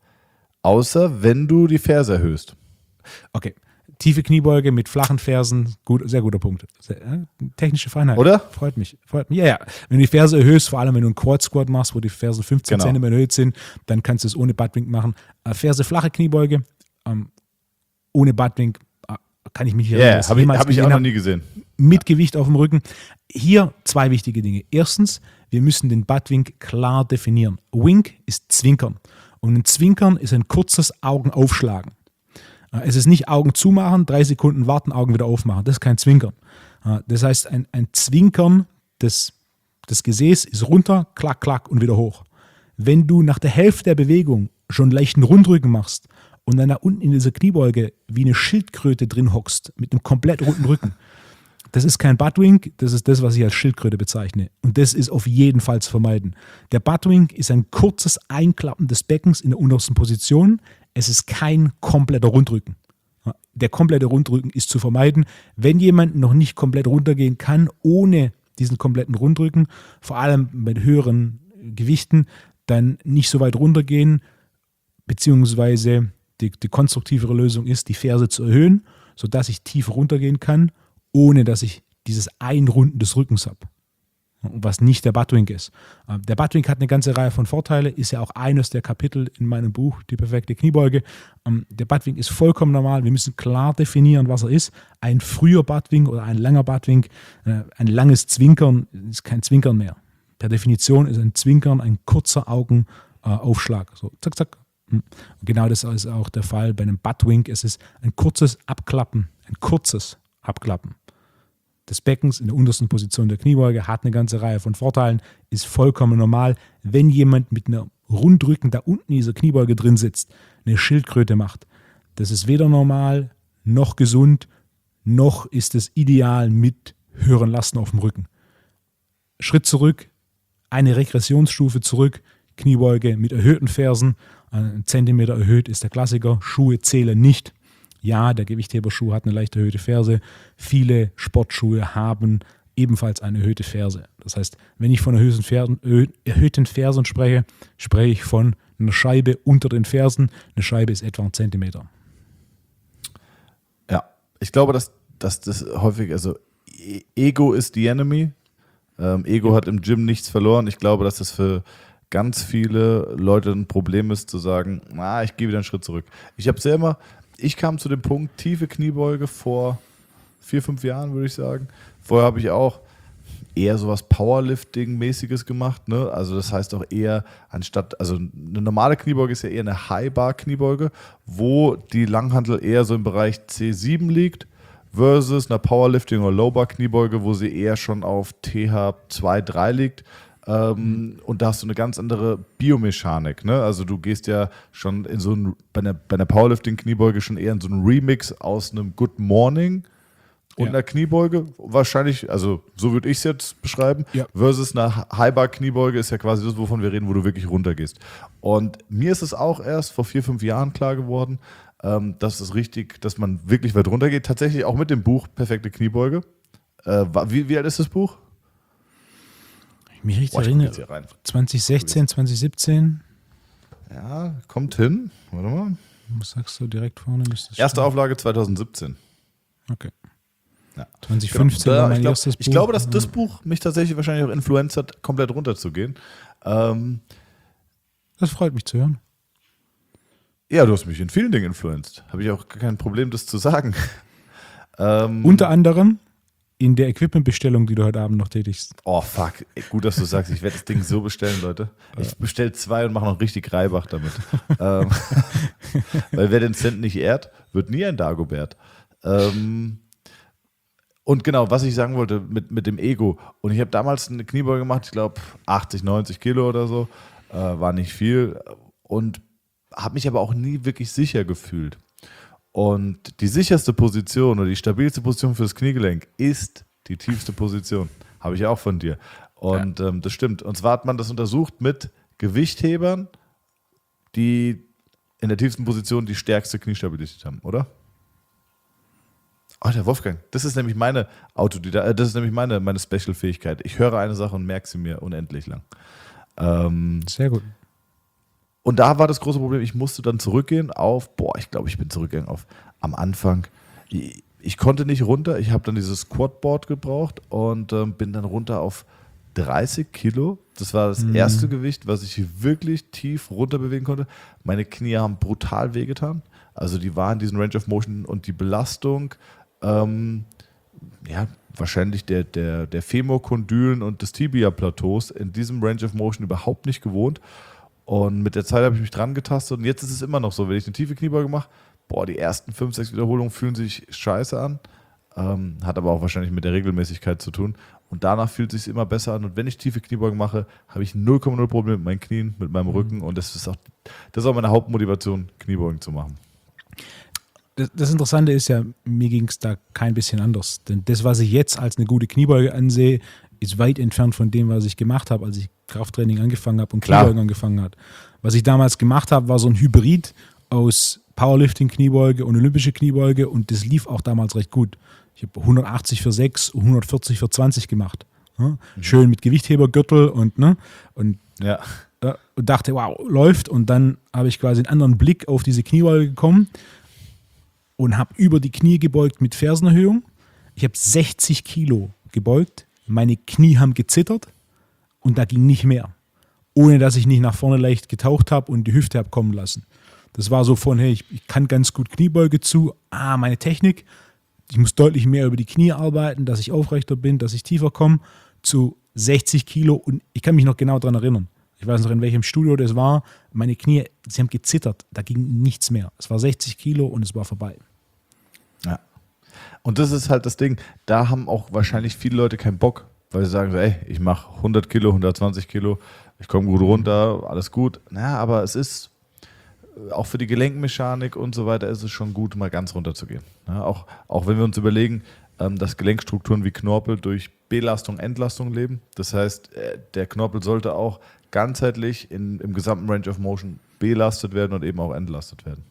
Außer wenn du die Ferse erhöhst. Okay. Tiefe Kniebeuge mit flachen Fersen, gut, sehr guter Punkt. Sehr, äh, technische Feinheit. Oder? Freut mich. Freut mich. Ja, ja. Wenn du die Ferse erhöhst, vor allem wenn du einen Quad Squat machst, wo die Fersen fünfzehn genau. Zentimeter erhöht sind, dann kannst du es ohne Buttwink machen. Äh, Ferse flache Kniebeuge, ähm, ohne Buttwink äh, kann ich mich hier Ja, yeah, habe ich, hab ich auch noch nie gesehen. Mit Gewicht auf dem Rücken. Hier zwei wichtige Dinge. Erstens, wir müssen den Buttwink klar definieren. Wink ist Zwinkern. Und ein Zwinkern ist ein kurzes Augenaufschlagen. Es ist nicht Augen zumachen, drei Sekunden warten, Augen wieder aufmachen. Das ist kein Zwinkern. Das heißt, ein, ein Zwinkern des, des Gesäß ist runter, klack, klack und wieder hoch. Wenn du nach der Hälfte der Bewegung schon leichten Rundrücken machst und dann da unten in dieser Kniebeuge wie eine Schildkröte drin hockst, mit einem komplett runden Rücken, das ist kein Buttwink, das ist das, was ich als Schildkröte bezeichne. Und das ist auf jeden Fall zu vermeiden. Der Buttwink ist ein kurzes Einklappen des Beckens in der untersten Position. Es ist kein kompletter Rundrücken. Der komplette Rundrücken ist zu vermeiden. Wenn jemand noch nicht komplett runtergehen kann, ohne diesen kompletten Rundrücken, vor allem mit höheren Gewichten, dann nicht so weit runtergehen, beziehungsweise die, die konstruktivere Lösung ist, die Ferse zu erhöhen, sodass ich tief runtergehen kann, ohne dass ich dieses Einrunden des Rückens habe. Was nicht der Buttwink ist. Der Buttwink hat eine ganze Reihe von Vorteilen, ist ja auch eines der Kapitel in meinem Buch, die perfekte Kniebeuge. Der Buttwink ist vollkommen normal. Wir müssen klar definieren, was er ist. Ein früher Buttwink oder ein langer Buttwink, ein langes Zwinkern ist kein Zwinkern mehr. Per Definition ist ein Zwinkern ein kurzer Augenaufschlag. So, zack, zack. Und genau das ist auch der Fall bei einem Buttwink. Es ist ein kurzes Abklappen, ein kurzes Abklappen des Beckens in der untersten Position der Kniebeuge, hat eine ganze Reihe von Vorteilen, ist vollkommen normal. Wenn jemand mit einer Rundrücken da unten in dieser Kniebeuge drin sitzt, eine Schildkröte macht, das ist weder normal, noch gesund, noch ist es ideal mit höheren Lasten auf dem Rücken. Schritt zurück, eine Regressionsstufe zurück, Kniebeuge mit erhöhten Fersen, ein Zentimeter erhöht ist der Klassiker, Schuhe zählen nicht. Ja, der Gewichtheberschuh hat eine leicht erhöhte Ferse. Viele Sportschuhe haben ebenfalls eine erhöhte Ferse. Das heißt, wenn ich von erhöhten Fersen, erhöhten Fersen spreche, spreche ich von einer Scheibe unter den Fersen. Eine Scheibe ist etwa ein Zentimeter. Ja, ich glaube, dass, dass das häufig, also Ego ist the enemy. Ähm, Ego ja. hat im Gym nichts verloren. Ich glaube, dass das für ganz viele Leute ein Problem ist, zu sagen, na, ich gehe wieder einen Schritt zurück. Ich habe es ja immer... Ich kam zu dem Punkt, tiefe Kniebeuge vor vier, fünf Jahren, würde ich sagen. Vorher habe ich auch eher sowas Powerlifting-mäßiges gemacht, ne? Also das heißt auch eher anstatt, also eine normale Kniebeuge ist ja eher eine High-Bar-Kniebeuge, wo die Langhantel eher so im Bereich C sieben liegt, versus eine Powerlifting- oder Low-Bar-Kniebeuge, wo sie eher schon auf T H zwei, drei liegt. Ähm, und da hast du eine ganz andere Biomechanik, ne? Also du gehst ja schon in so ein, bei einer, bei einer Powerlifting-Kniebeuge schon eher in so einen Remix aus einem Good Morning und ja. einer Kniebeuge, wahrscheinlich, also so würde ich es jetzt beschreiben, ja. versus eine High-Bar-Kniebeuge ist ja quasi das, wovon wir reden, wo du wirklich runtergehst. Und mir ist es auch erst vor vier, fünf Jahren klar geworden, ähm, dass es richtig, dass man wirklich weit runtergeht. Tatsächlich auch mit dem Buch Perfekte Kniebeuge. Äh, wie, wie alt ist das Buch? Mich richtig erinnere, zwanzig sechzehn, zwanzig siebzehn. Ja, kommt hin. Warte mal. Was sagst du direkt vorne? Erste stehen? Auflage zwanzig siebzehn. Okay. Ja. zwanzig fünfzehn genau. war mein ich glaub, erstes Buch. Ich glaube, dass das Buch mich tatsächlich wahrscheinlich auch influenzt hat, komplett runterzugehen. Ähm, das freut mich zu hören. Ja, du hast mich in vielen Dingen influenzt. Habe ich auch kein Problem, das zu sagen. ähm, Unter anderem in der Equipmentbestellung, die du heute Abend noch tätigst. Oh, fuck. Gut, dass du sagst, ich werde das Ding so bestellen, Leute. Ich bestelle zwei und mache noch richtig Reibach damit. ähm, weil wer den Cent nicht ehrt, wird nie ein Dagobert. Ähm, und genau, was ich sagen wollte mit, mit dem Ego. Und ich habe damals eine Kniebeuge gemacht, ich glaube achtzig, neunzig Kilo oder so. Äh, war nicht viel. Und habe mich aber auch nie wirklich sicher gefühlt. Und die sicherste Position oder die stabilste Position für das Kniegelenk ist die tiefste Position. Habe ich auch von dir. Und ja. ähm, das stimmt. Und zwar hat man das untersucht mit Gewichthebern, die in der tiefsten Position die stärkste Kniestabilität haben, oder? Oh, der Wolfgang, das ist nämlich meine Autodidakt, äh, das ist nämlich meine, meine Special-Fähigkeit. Ich höre eine Sache und merke sie mir unendlich lang. Ähm, Sehr gut. Und da war das große Problem, ich musste dann zurückgehen auf, boah, ich glaube, ich bin zurückgegangen auf am Anfang. Ich, ich konnte nicht runter, ich habe dann dieses Quadboard gebraucht und ähm, bin dann runter auf dreißig Kilo. Das war das mhm. erste Gewicht, was ich wirklich tief runter bewegen konnte. Meine Knie haben brutal wehgetan. Also die waren in diesem Range of Motion und die Belastung, ähm, ja, wahrscheinlich der, der, der Femorkondylen und des Tibia-Plateaus in diesem Range of Motion überhaupt nicht gewohnt. Und mit der Zeit habe ich mich dran getastet und jetzt ist es immer noch so, wenn ich eine tiefe Kniebeuge mache, boah, die ersten fünf, sechs Wiederholungen fühlen sich scheiße an, ähm, hat aber auch wahrscheinlich mit der Regelmäßigkeit zu tun und danach fühlt es sich immer besser an und wenn ich tiefe Kniebeugen mache, habe ich null Komma null Probleme mit meinen Knien, mit meinem Rücken und das ist auch, das ist auch meine Hauptmotivation, Kniebeugen zu machen. Das, das Interessante ist ja, mir ging es da kein bisschen anders, denn das, was ich jetzt als eine gute Kniebeuge ansehe, ist weit entfernt von dem, was ich gemacht habe, als ich Krafttraining angefangen habe und Kniebeugen angefangen habe. Was ich damals gemacht habe, war so ein Hybrid aus Powerlifting-Kniebeuge und olympische Kniebeuge und das lief auch damals recht gut. Ich habe hundertachtzig für sechs und hundertvierzig für zwanzig gemacht. Ja? Mhm. Schön mit Gewichthebergürtel und, ne? und ja. äh, und dachte, wow, läuft. Und dann habe ich quasi einen anderen Blick auf diese Kniebeuge bekommen und habe über die Knie gebeugt mit Fersenerhöhung. Ich habe sechzig Kilo gebeugt, meine Knie haben gezittert und da ging nicht mehr. Ohne dass ich nicht nach vorne leicht getaucht habe und die Hüfte habe kommen lassen. Das war so von, hey, ich, ich kann ganz gut Kniebeuge zu, ah, meine Technik, ich muss deutlich mehr über die Knie arbeiten, dass ich aufrechter bin, dass ich tiefer komme, zu sechzig Kilo und ich kann mich noch genau daran erinnern. Ich weiß noch, in welchem Studio das war, meine Knie, sie haben gezittert, da ging nichts mehr. Es war sechzig Kilo und es war vorbei. Ja. Und das ist halt das Ding, da haben auch wahrscheinlich viele Leute keinen Bock, weil sie sagen so, ey, ich mache hundert Kilo, hundertzwanzig Kilo, ich komme gut runter, alles gut. Naja, aber es ist auch für die Gelenkmechanik und so weiter ist es schon gut, mal ganz runter zu gehen. Ja, auch, auch wenn wir uns überlegen, ähm, dass Gelenkstrukturen wie Knorpel durch Belastung, Entlastung leben. Das heißt, äh, der Knorpel sollte auch ganzheitlich in, im gesamten Range of Motion belastet werden und eben auch entlastet werden.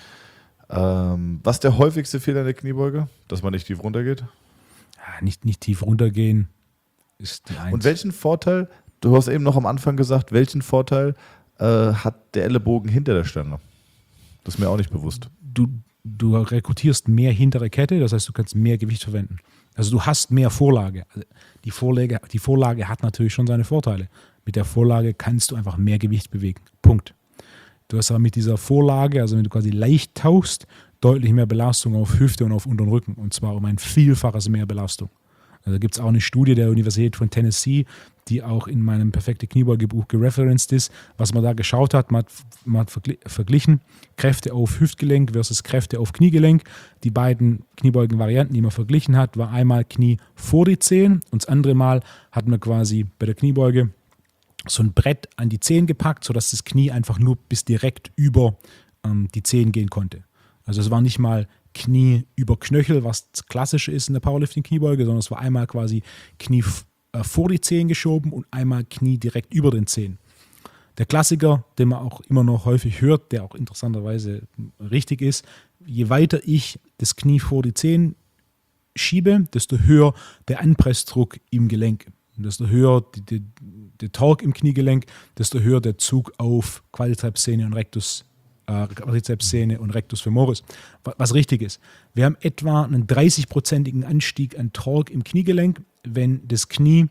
Ähm, was ist der häufigste Fehler in der Kniebeuge? Dass man nicht tief runtergeht? Ja, nicht, nicht tief runtergehen ist die Eins. Und welchen Vorteil, du hast eben noch am Anfang gesagt, welchen Vorteil äh, hat der Ellenbogen hinter der Stange? Das ist mir auch nicht bewusst. Du, du rekrutierst mehr hintere Kette, das heißt, du kannst mehr Gewicht verwenden. Also du hast mehr Vorlage. Also die Vorlage. Die Vorlage hat natürlich schon seine Vorteile. Mit der Vorlage kannst du einfach mehr Gewicht bewegen. Punkt. Du hast aber mit dieser Vorlage, also wenn du quasi leicht tauchst, deutlich mehr Belastung auf Hüfte und auf unteren Rücken. Und zwar um ein Vielfaches mehr Belastung. Also da gibt es auch eine Studie der Universität von Tennessee, die auch in meinem perfekte Kniebeugebuch gereferenced ist. Was man da geschaut hat, man hat, man hat verglichen Kräfte auf Hüftgelenk versus Kräfte auf Kniegelenk. Die beiden Kniebeugen-Varianten, die man verglichen hat, war einmal Knie vor die Zehen und das andere Mal hat man quasi bei der Kniebeuge so ein Brett an die Zehen gepackt, sodass das Knie einfach nur bis direkt über ähm, die Zehen gehen konnte. Also es war nicht mal Knie über Knöchel, was das Klassische ist in der Powerlifting-Kniebeuge, sondern es war einmal quasi Knie äh, vor die Zehen geschoben und einmal Knie direkt über den Zehen. Der Klassiker, den man auch immer noch häufig hört, der auch interessanterweise richtig ist, je weiter ich das Knie vor die Zehen schiebe, desto höher der Anpressdruck im Gelenk. Und desto höher die, die, der Torque im Kniegelenk, desto höher der Zug auf Quadrizepssehne und Rectus, äh, Quadrizepssehne und Rectus femoris, was richtig ist. Wir haben etwa einen dreißig-prozentigen Anstieg an Torque im Kniegelenk, wenn das Knie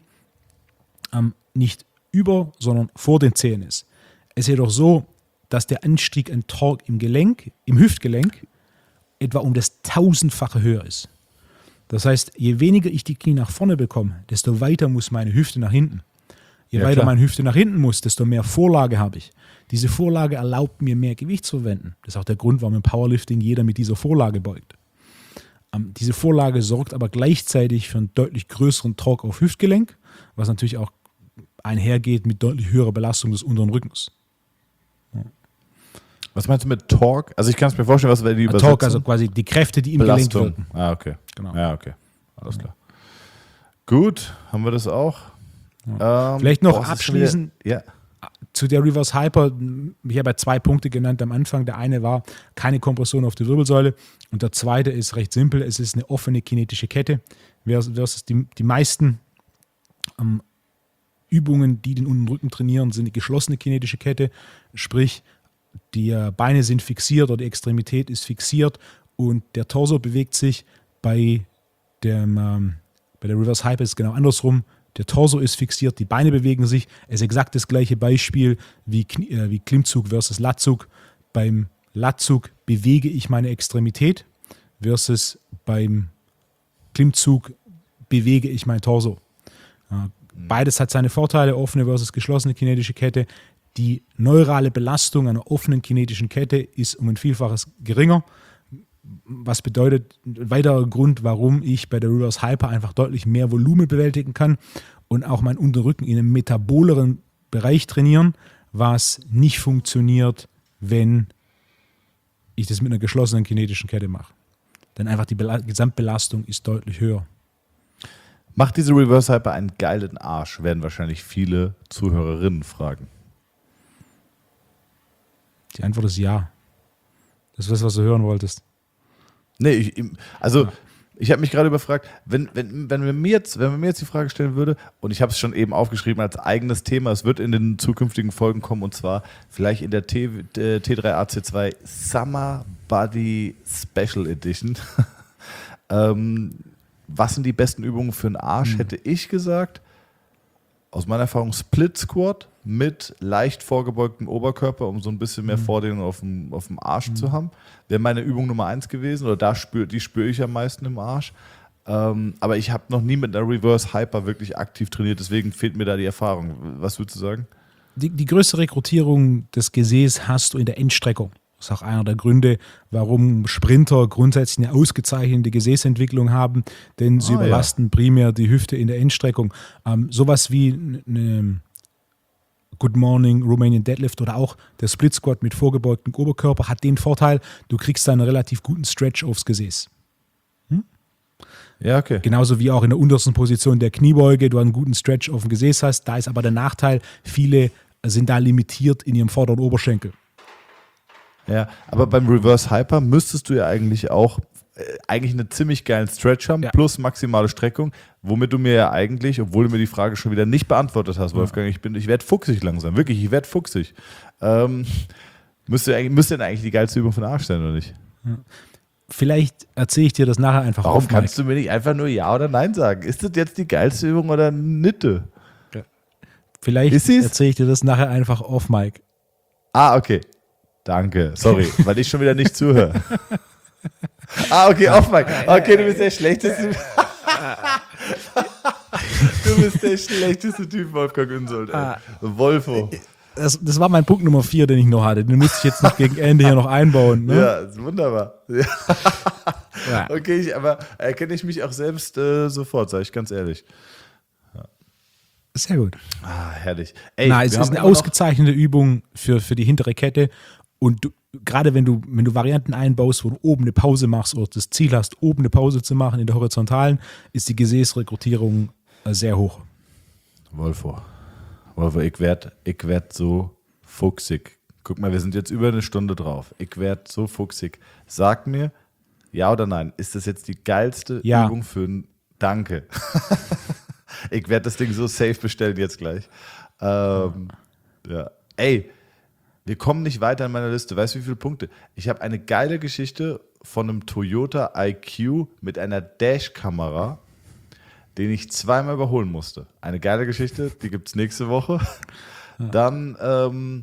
ähm, nicht über, sondern vor den Zehen ist. Es ist jedoch so, dass der Anstieg an Torque im Gelenk, im Hüftgelenk, etwa um das tausendfache höher ist. Das heißt, je weniger ich die Knie nach vorne bekomme, desto weiter muss meine Hüfte nach hinten. Je Ja, weiter klar. meine Hüfte nach hinten muss, desto mehr Vorlage habe ich. Diese Vorlage erlaubt mir, mehr Gewicht zu verwenden. Das ist auch der Grund, warum im Powerlifting jeder mit dieser Vorlage beugt. Ähm, diese Vorlage sorgt aber gleichzeitig für einen deutlich größeren Torque auf Hüftgelenk, was natürlich auch einhergeht mit deutlich höherer Belastung des unteren Rückens. Was meinst du mit Torque? Also ich kann es mir vorstellen, was wäre die Übersetzung? Torque, also quasi die Kräfte, die im Gelenk Belastung. wirken. Ah, okay. Genau. Ja, okay. Alles klar. Gut, haben wir das auch. Ähm, Vielleicht noch boah, es ist schon abschließend wieder- Ja. zu der Reverse Hyper. Ich habe ja zwei Punkte genannt am Anfang. Der eine war keine Kompression auf die Wirbelsäule und der zweite ist recht simpel. Es ist eine offene kinetische Kette versus die, die meisten ähm, Übungen, die den unteren Rücken trainieren, sind eine geschlossene kinetische Kette. Sprich, die Beine sind fixiert oder die Extremität ist fixiert und der Torso bewegt sich. Bei, dem, ähm, bei der Reverse Hyper ist es genau andersrum. Der Torso ist fixiert, die Beine bewegen sich. Es ist exakt das gleiche Beispiel wie, Knie, äh, wie Klimmzug versus Latzug. Beim Latzug bewege ich meine Extremität versus beim Klimmzug bewege ich mein Torso. Äh, beides hat seine Vorteile, offene versus geschlossene kinetische Kette. Die neurale Belastung einer offenen kinetischen Kette ist um ein Vielfaches geringer. Was bedeutet, ein weiterer Grund, warum ich bei der Reverse Hyper einfach deutlich mehr Volumen bewältigen kann und auch meinen Unterrücken in einem metaboleren Bereich trainieren, was nicht funktioniert, wenn ich das mit einer geschlossenen kinetischen Kette mache. Denn einfach die Bela- Gesamtbelastung ist deutlich höher. Macht diese Reverse Hyper einen geilen Arsch, werden wahrscheinlich viele Zuhörerinnen fragen. Die Antwort ist ja. Das ist das, was du hören wolltest. Nee, ich, also Ich habe mich gerade überfragt, wenn, wenn, wenn, man mir jetzt, wenn man mir jetzt die Frage stellen würde, und ich habe es schon eben aufgeschrieben als eigenes Thema, es wird in den zukünftigen Folgen kommen, und zwar vielleicht in der T, äh, T drei A C zwei Summer Body Special Edition. ähm, was sind die besten Übungen für den Arsch, hätte ich gesagt. Aus meiner Erfahrung Split Squat mit leicht vorgebeugtem Oberkörper, um so ein bisschen mehr mhm. Vordehnung auf dem, auf dem Arsch mhm. zu haben. Wäre meine Übung Nummer eins gewesen, oder da spür, die spüre ich am meisten im Arsch. Ähm, aber ich habe noch nie mit einer Reverse Hyper wirklich aktiv trainiert, deswegen fehlt mir da die Erfahrung. Was würdest du sagen? Die, die größte Rekrutierung des Gesäßes hast du in der Endstreckung. Das ist auch einer der Gründe, warum Sprinter grundsätzlich eine ausgezeichnete Gesäßentwicklung haben, denn sie ah, überlasten ja. primär die Hüfte in der Endstreckung. Ähm, sowas wie eine Good Morning Romanian Deadlift oder auch der Split Squat mit vorgebeugtem Oberkörper hat den Vorteil, du kriegst da einen relativ guten Stretch aufs Gesäß. Hm? Ja, okay. Genauso wie auch in der untersten Position der Kniebeuge, du einen guten Stretch auf dem Gesäß hast. Da ist aber der Nachteil, viele sind da limitiert in ihrem vorderen Oberschenkel. Ja, aber beim Reverse Hyper müsstest du ja eigentlich auch äh, eigentlich einen ziemlich geilen Stretch haben, ja. plus maximale Streckung, womit du mir ja eigentlich, obwohl du mir die Frage schon wieder nicht beantwortet hast, Wolfgang, ich bin, ich werde fuchsig langsam, wirklich, ich werde fuchsig. Ähm, müsste, eigentlich, müsste denn eigentlich die geilste Übung für den Arsch sein, oder nicht? Ja. Vielleicht erzähle ich dir das nachher einfach Warum auf. Warum kannst du mir nicht einfach nur Ja oder Nein sagen? Ist das jetzt die geilste Übung oder Nitte? Ja. Vielleicht erzähle ich dir das nachher einfach auf, Mike. Ah, okay. Danke, sorry, weil ich schon wieder nicht zuhöre. Ah, okay, off, Mike. Okay, du bist der schlechteste. Du bist der schlechteste Typ, Wolfgang Unsold. Ah. Wolfo. Das, das war mein Punkt Nummer vier, den ich noch hatte. Den musste ich jetzt noch gegen Ende hier noch einbauen. Ne? Ja, ist wunderbar. Ja. Ja. Okay, ich, aber erkenne ich mich auch selbst äh, sofort, sage ich ganz ehrlich. Ja. Sehr gut. Ah, herrlich. Ey, Na, es ist eine ausgezeichnete Übung für, für die hintere Kette. Und du, gerade wenn du, wenn du Varianten einbaust, wo du oben eine Pause machst oder das Ziel hast, oben eine Pause zu machen in der Horizontalen, ist die Gesäßrekrutierung sehr hoch. Wolfo, Wolfo, ich werde ich werd so fuchsig. Guck mal, wir sind jetzt über eine Stunde drauf. Ich werde so fuchsig. Sag mir, ja oder nein, ist das jetzt die geilste ja. Übung für ein Danke? Ich werde das Ding so safe bestellen jetzt gleich. Ähm, ja. Ey, wir kommen nicht weiter in meiner Liste. Weißt du, wie viele Punkte? Ich habe eine geile Geschichte von einem Toyota I Q mit einer Dash-Kamera, den ich zweimal überholen musste. Eine geile Geschichte, die gibt es nächste Woche. Ja. Dann, ähm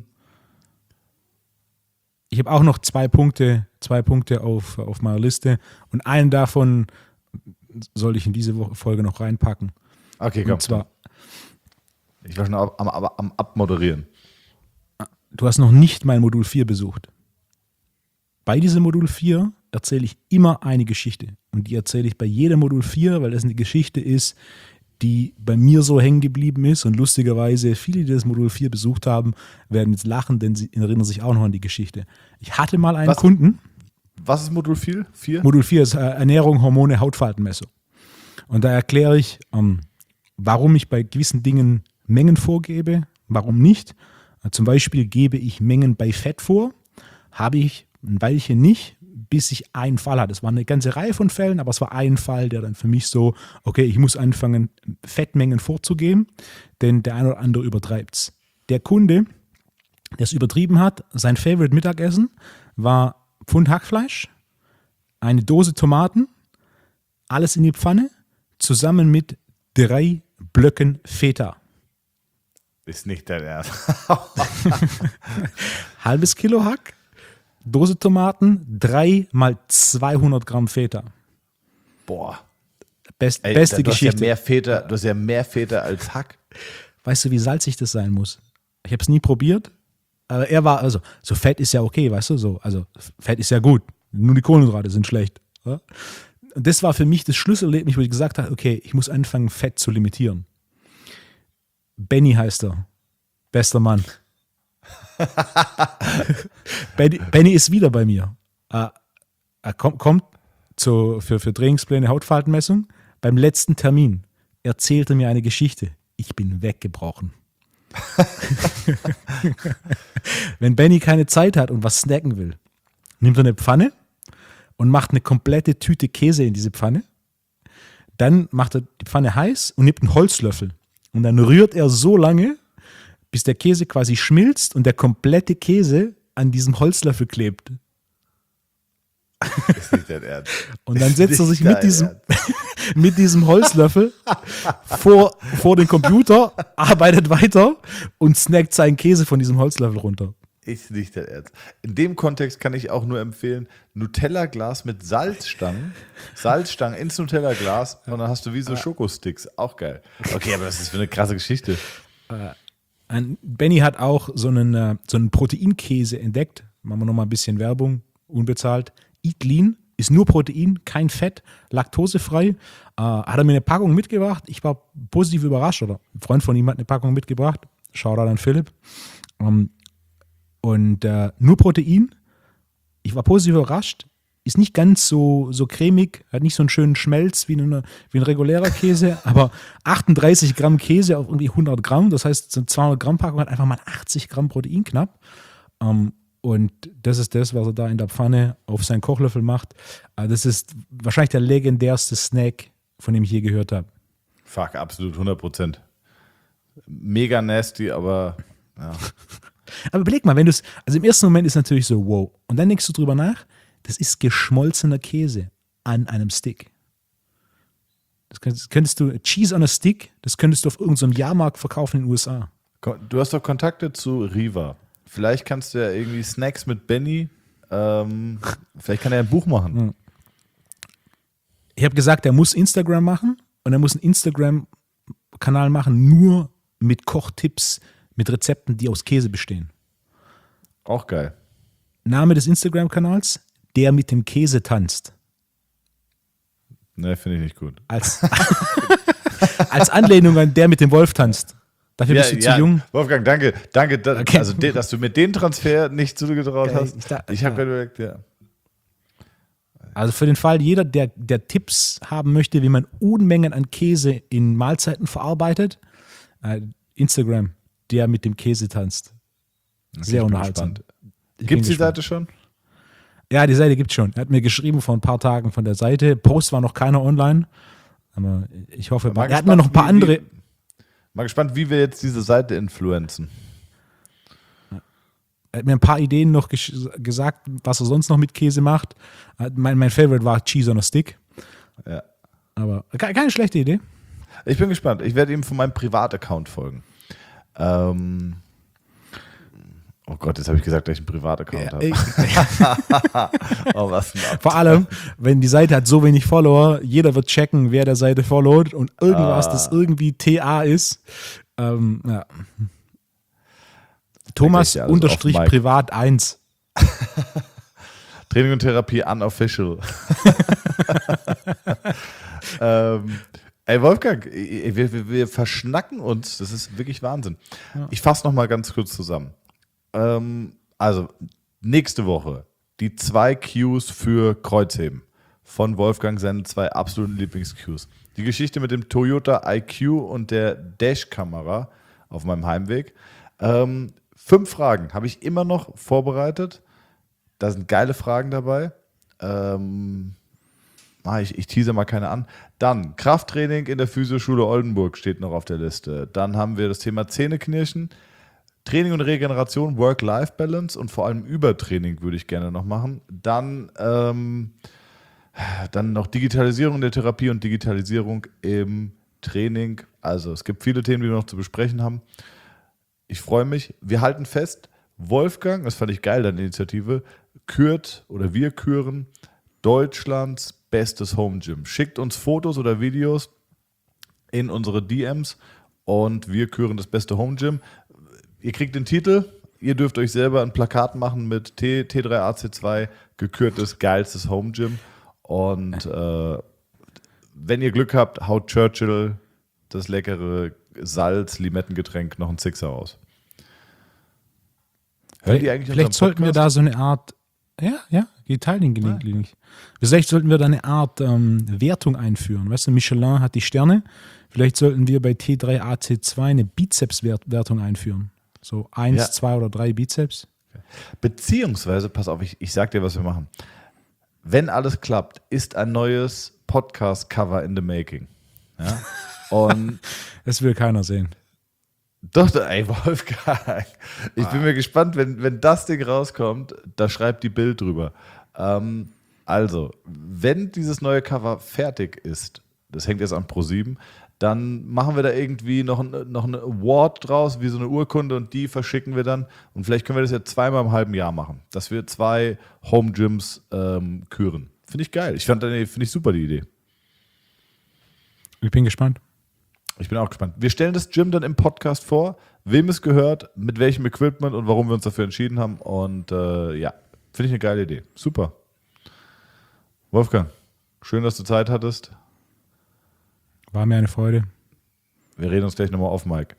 ich habe auch noch zwei Punkte, zwei Punkte auf, auf meiner Liste. Und einen davon soll ich in diese Woche Folge noch reinpacken. Okay, komm. Und zwar, ich war schon am, am, am Abmoderieren. Du hast noch nicht mein Modul vier besucht. Bei diesem Modul vier erzähle ich immer eine Geschichte. Und die erzähle ich bei jedem Modul vier, weil das eine Geschichte ist, die bei mir so hängen geblieben ist. Und lustigerweise, viele, die das Modul vier besucht haben, werden jetzt lachen, denn sie erinnern sich auch noch an die Geschichte. Ich hatte mal einen was, Kunden. Was ist Modul vier? Modul vier ist Ernährung, Hormone, Hautfaltenmessung. Und da erkläre ich, ähm, warum ich bei gewissen Dingen Mengen vorgebe, warum nicht. Zum Beispiel gebe ich Mengen bei Fett vor, habe ich ein Weilchen nicht, bis ich einen Fall hatte. Es war eine ganze Reihe von Fällen, aber es war ein Fall, der dann für mich so, okay, ich muss anfangen, Fettmengen vorzugeben, denn der eine oder andere übertreibt es. Der Kunde, der es übertrieben hat, sein Favorite Mittagessen war Pfund Hackfleisch, eine Dose Tomaten, alles in die Pfanne, zusammen mit drei Blöcken Feta. Ist nicht dein Ernst. Halbes Kilo Hack, Dose Tomaten, drei mal zweihundert Gramm Feta. Boah. Best, Ey, beste du Geschichte. Hast ja mehr Feta, du hast ja mehr Feta als Hack. Weißt du, wie salzig das sein muss? Ich habe es nie probiert, aber er war, also, so Fett ist ja okay, weißt du, so, also Fett ist ja gut, nur die Kohlenhydrate sind schlecht. Ja? Und das war für mich das Schlüsselerlebnis, wo ich gesagt habe, okay, ich muss anfangen, Fett zu limitieren. Benny heißt er. Bester Mann. Benny, Benny ist wieder bei mir. Er, er kommt, kommt zu, für, für Trainingspläne Hautfaltenmessung. Beim letzten Termin erzählte mir eine Geschichte. Ich bin weggebrochen. Wenn Benny keine Zeit hat und was snacken will, nimmt er eine Pfanne und macht eine komplette Tüte Käse in diese Pfanne, Dann macht er die Pfanne heiß und nimmt einen Holzlöffel. Und dann rührt er so lange, bis der Käse quasi schmilzt und der komplette Käse an diesem Holzlöffel klebt. Ist nicht dein Ernst. Und dann Ist setzt er nicht sich mit dein diesem, Ernst. mit diesem Holzlöffel vor, vor den Computer, arbeitet weiter und snackt seinen Käse von diesem Holzlöffel runter. Ist nicht dein Ernst. In dem Kontext kann ich auch nur empfehlen, Nutella-Glas mit Salzstangen. Salzstangen ins Nutella-Glas und dann hast du wie so Schokosticks. Auch geil. Okay, aber das ist für eine krasse Geschichte. Ein Benny hat auch so einen, äh, so einen Proteinkäse entdeckt. Machen wir nochmal ein bisschen Werbung, unbezahlt. Eat Lean, ist nur Protein, kein Fett, laktosefrei. Äh, hat er mir eine Packung mitgebracht. Ich war positiv überrascht. Oder ein Freund von ihm hat eine Packung mitgebracht. Shoutout an Philipp. Ähm, und äh, nur Protein. Ich war positiv überrascht. Ist nicht ganz so, so cremig, hat nicht so einen schönen Schmelz wie, eine, wie ein regulärer Käse, aber achtunddreißig Gramm Käse auf irgendwie hundert Gramm, das heißt, so eine zweihundert Gramm Packung hat einfach mal achtzig Gramm Protein knapp. Ähm, und das ist das, was er da in der Pfanne auf seinen Kochlöffel macht. Äh, das ist wahrscheinlich der legendärste Snack, von dem ich je gehört habe. Fuck, absolut, hundert Prozent. Mega nasty, aber ja. Aber überleg mal, wenn du es, also im ersten Moment ist natürlich so, wow. Und dann denkst du drüber nach, das ist geschmolzener Käse an einem Stick. Das könntest, könntest du, Cheese on a Stick, das könntest du auf irgendeinem Jahrmarkt verkaufen in den U S A. Du hast doch Kontakte zu Riva. Vielleicht kannst du ja irgendwie Snacks mit Benny, ähm, vielleicht kann er ein Buch machen. Ich habe gesagt, er muss Instagram machen und er muss einen Instagram-Kanal machen, nur mit Kochtipps, mit Rezepten, die aus Käse bestehen. Auch geil. Name des Instagram-Kanals, der mit dem Käse tanzt. Ne, finde ich nicht gut. Als, als Anlehnung an der mit dem Wolf tanzt. Dafür bist du zu jung. Wolfgang, danke. Danke, da, Okay. also, de, dass du mit dem Transfer nicht zugetraut Ja, hast. ich da- Ich habe gerade überlegt, ja. Also für den Fall, jeder, der, der Tipps haben möchte, wie man Unmengen an Käse in Mahlzeiten verarbeitet, äh, Instagram, der mit dem Käse tanzt. Sehr Ich bin unterhaltsam. gespannt. Ich Gibt bin es die gespannt. Seite schon? Ja, die Seite gibt es schon. Er hat mir geschrieben vor ein paar Tagen von der Seite. Post war noch keiner online. Aber ich hoffe, Mal er hat mir noch ein paar gespannt, wie- andere. Wie, mal gespannt, wie wir jetzt diese Seite influenzen. Er hat mir ein paar Ideen noch gesch- gesagt, was er sonst noch mit Käse macht. Äh, Mein, mein Favorite war Cheese on a Stick. Ja. Aber ke- keine schlechte Idee. Ich bin gespannt. Ich werde ihm von meinem Privataccount folgen. Ähm, oh Gott, jetzt habe ich gesagt, dass ich einen Privataccount habe. Oh, was ein Ab- Vor allem, wenn die Seite hat so wenig Follower, jeder wird checken, wer der Seite followt und irgendwas, Ah. das irgendwie T A ist. Ähm, ja. Thomas ja alles unterstrich auf Mic. privat eins. Training und Therapie unofficial. ähm, ey, Wolfgang, wir, wir, wir verschnacken uns. Das ist wirklich Wahnsinn. Ich fasse noch mal ganz kurz zusammen. Ähm, also, nächste Woche die zwei Cues für Kreuzheben von Wolfgang, seine zwei absoluten Lieblings-Cues. Die Geschichte mit dem Toyota I Q und der Dash-Kamera auf meinem Heimweg. Ähm, fünf Fragen habe ich immer noch vorbereitet. Da sind geile Fragen dabei. Ähm, ah, ich, ich tease mal keine an. Dann Krafttraining in der Physioschule Oldenburg steht noch auf der Liste. Dann haben wir das Thema Zähneknirschen. Training und Regeneration, Work-Life-Balance und vor allem Übertraining würde ich gerne noch machen. Dann, ähm, dann noch Digitalisierung der Therapie und Digitalisierung im Training. Also es gibt viele Themen, die wir noch zu besprechen haben. Ich freue mich. Wir halten fest, Wolfgang, das fand ich geil, deine Initiative, kürt oder wir küren Deutschlands bestes Home Gym. Schickt uns Fotos oder Videos in unsere D Ms und wir küren das beste Home Gym. Ihr kriegt den Titel, ihr dürft euch selber ein Plakat machen mit T, T drei A C zwei, gekürtes, geilstes Home Gym. Und äh, wenn ihr Glück habt, haut Churchill das leckere Salz-Limettengetränk noch ein Sixer raus. Hören die eigentlich Vielleicht unseren sollten wir Podcast? da so eine Art, ja, ja, die teilen gelegentlich. Vielleicht sollten wir da eine Art ähm, Wertung einführen. Weißt du, Michelin hat die Sterne. Vielleicht sollten wir bei T drei A C zwei eine Bizeps-Wertung einführen. So eins, Ja. zwei oder drei Bizeps. Beziehungsweise, pass auf, ich, ich sag dir, was wir machen. Wenn alles klappt, ist ein neues Podcast-Cover in the making. Ja? Und Das will keiner sehen. doch, ey, Wolfgang, ich bin mir gespannt, wenn, wenn das Ding rauskommt, da schreibt die Bild drüber. Ähm, also, wenn dieses neue Cover fertig ist, das hängt jetzt an ProSieben, dann machen wir da irgendwie noch, ein, noch eine Award draus, wie so eine Urkunde, und die verschicken wir dann. Und vielleicht können wir das ja zweimal im halben Jahr machen, dass wir zwei Home Gyms ähm, küren. Finde ich geil. Ich fand, finde ich super, die Idee. Ich bin gespannt. Ich bin auch gespannt. Wir stellen das Gym dann im Podcast vor, wem es gehört, mit welchem Equipment und warum wir uns dafür entschieden haben. Und äh, ja, finde ich eine geile Idee. Super. Wolfgang, schön, dass du Zeit hattest. War mir eine Freude. Wir reden uns gleich nochmal auf, Mike.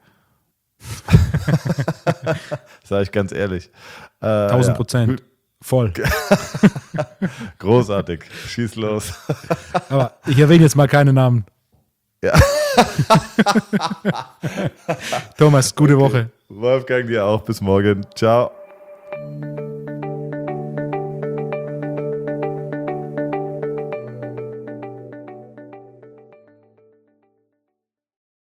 Sag ich ganz ehrlich. Äh, Tausend ja. Prozent. Voll. Großartig. Schieß los. Aber ich erwähne jetzt mal keine Namen. Ja. Thomas, gute Woche. Wolfgang, dir auch. Bis morgen. Ciao.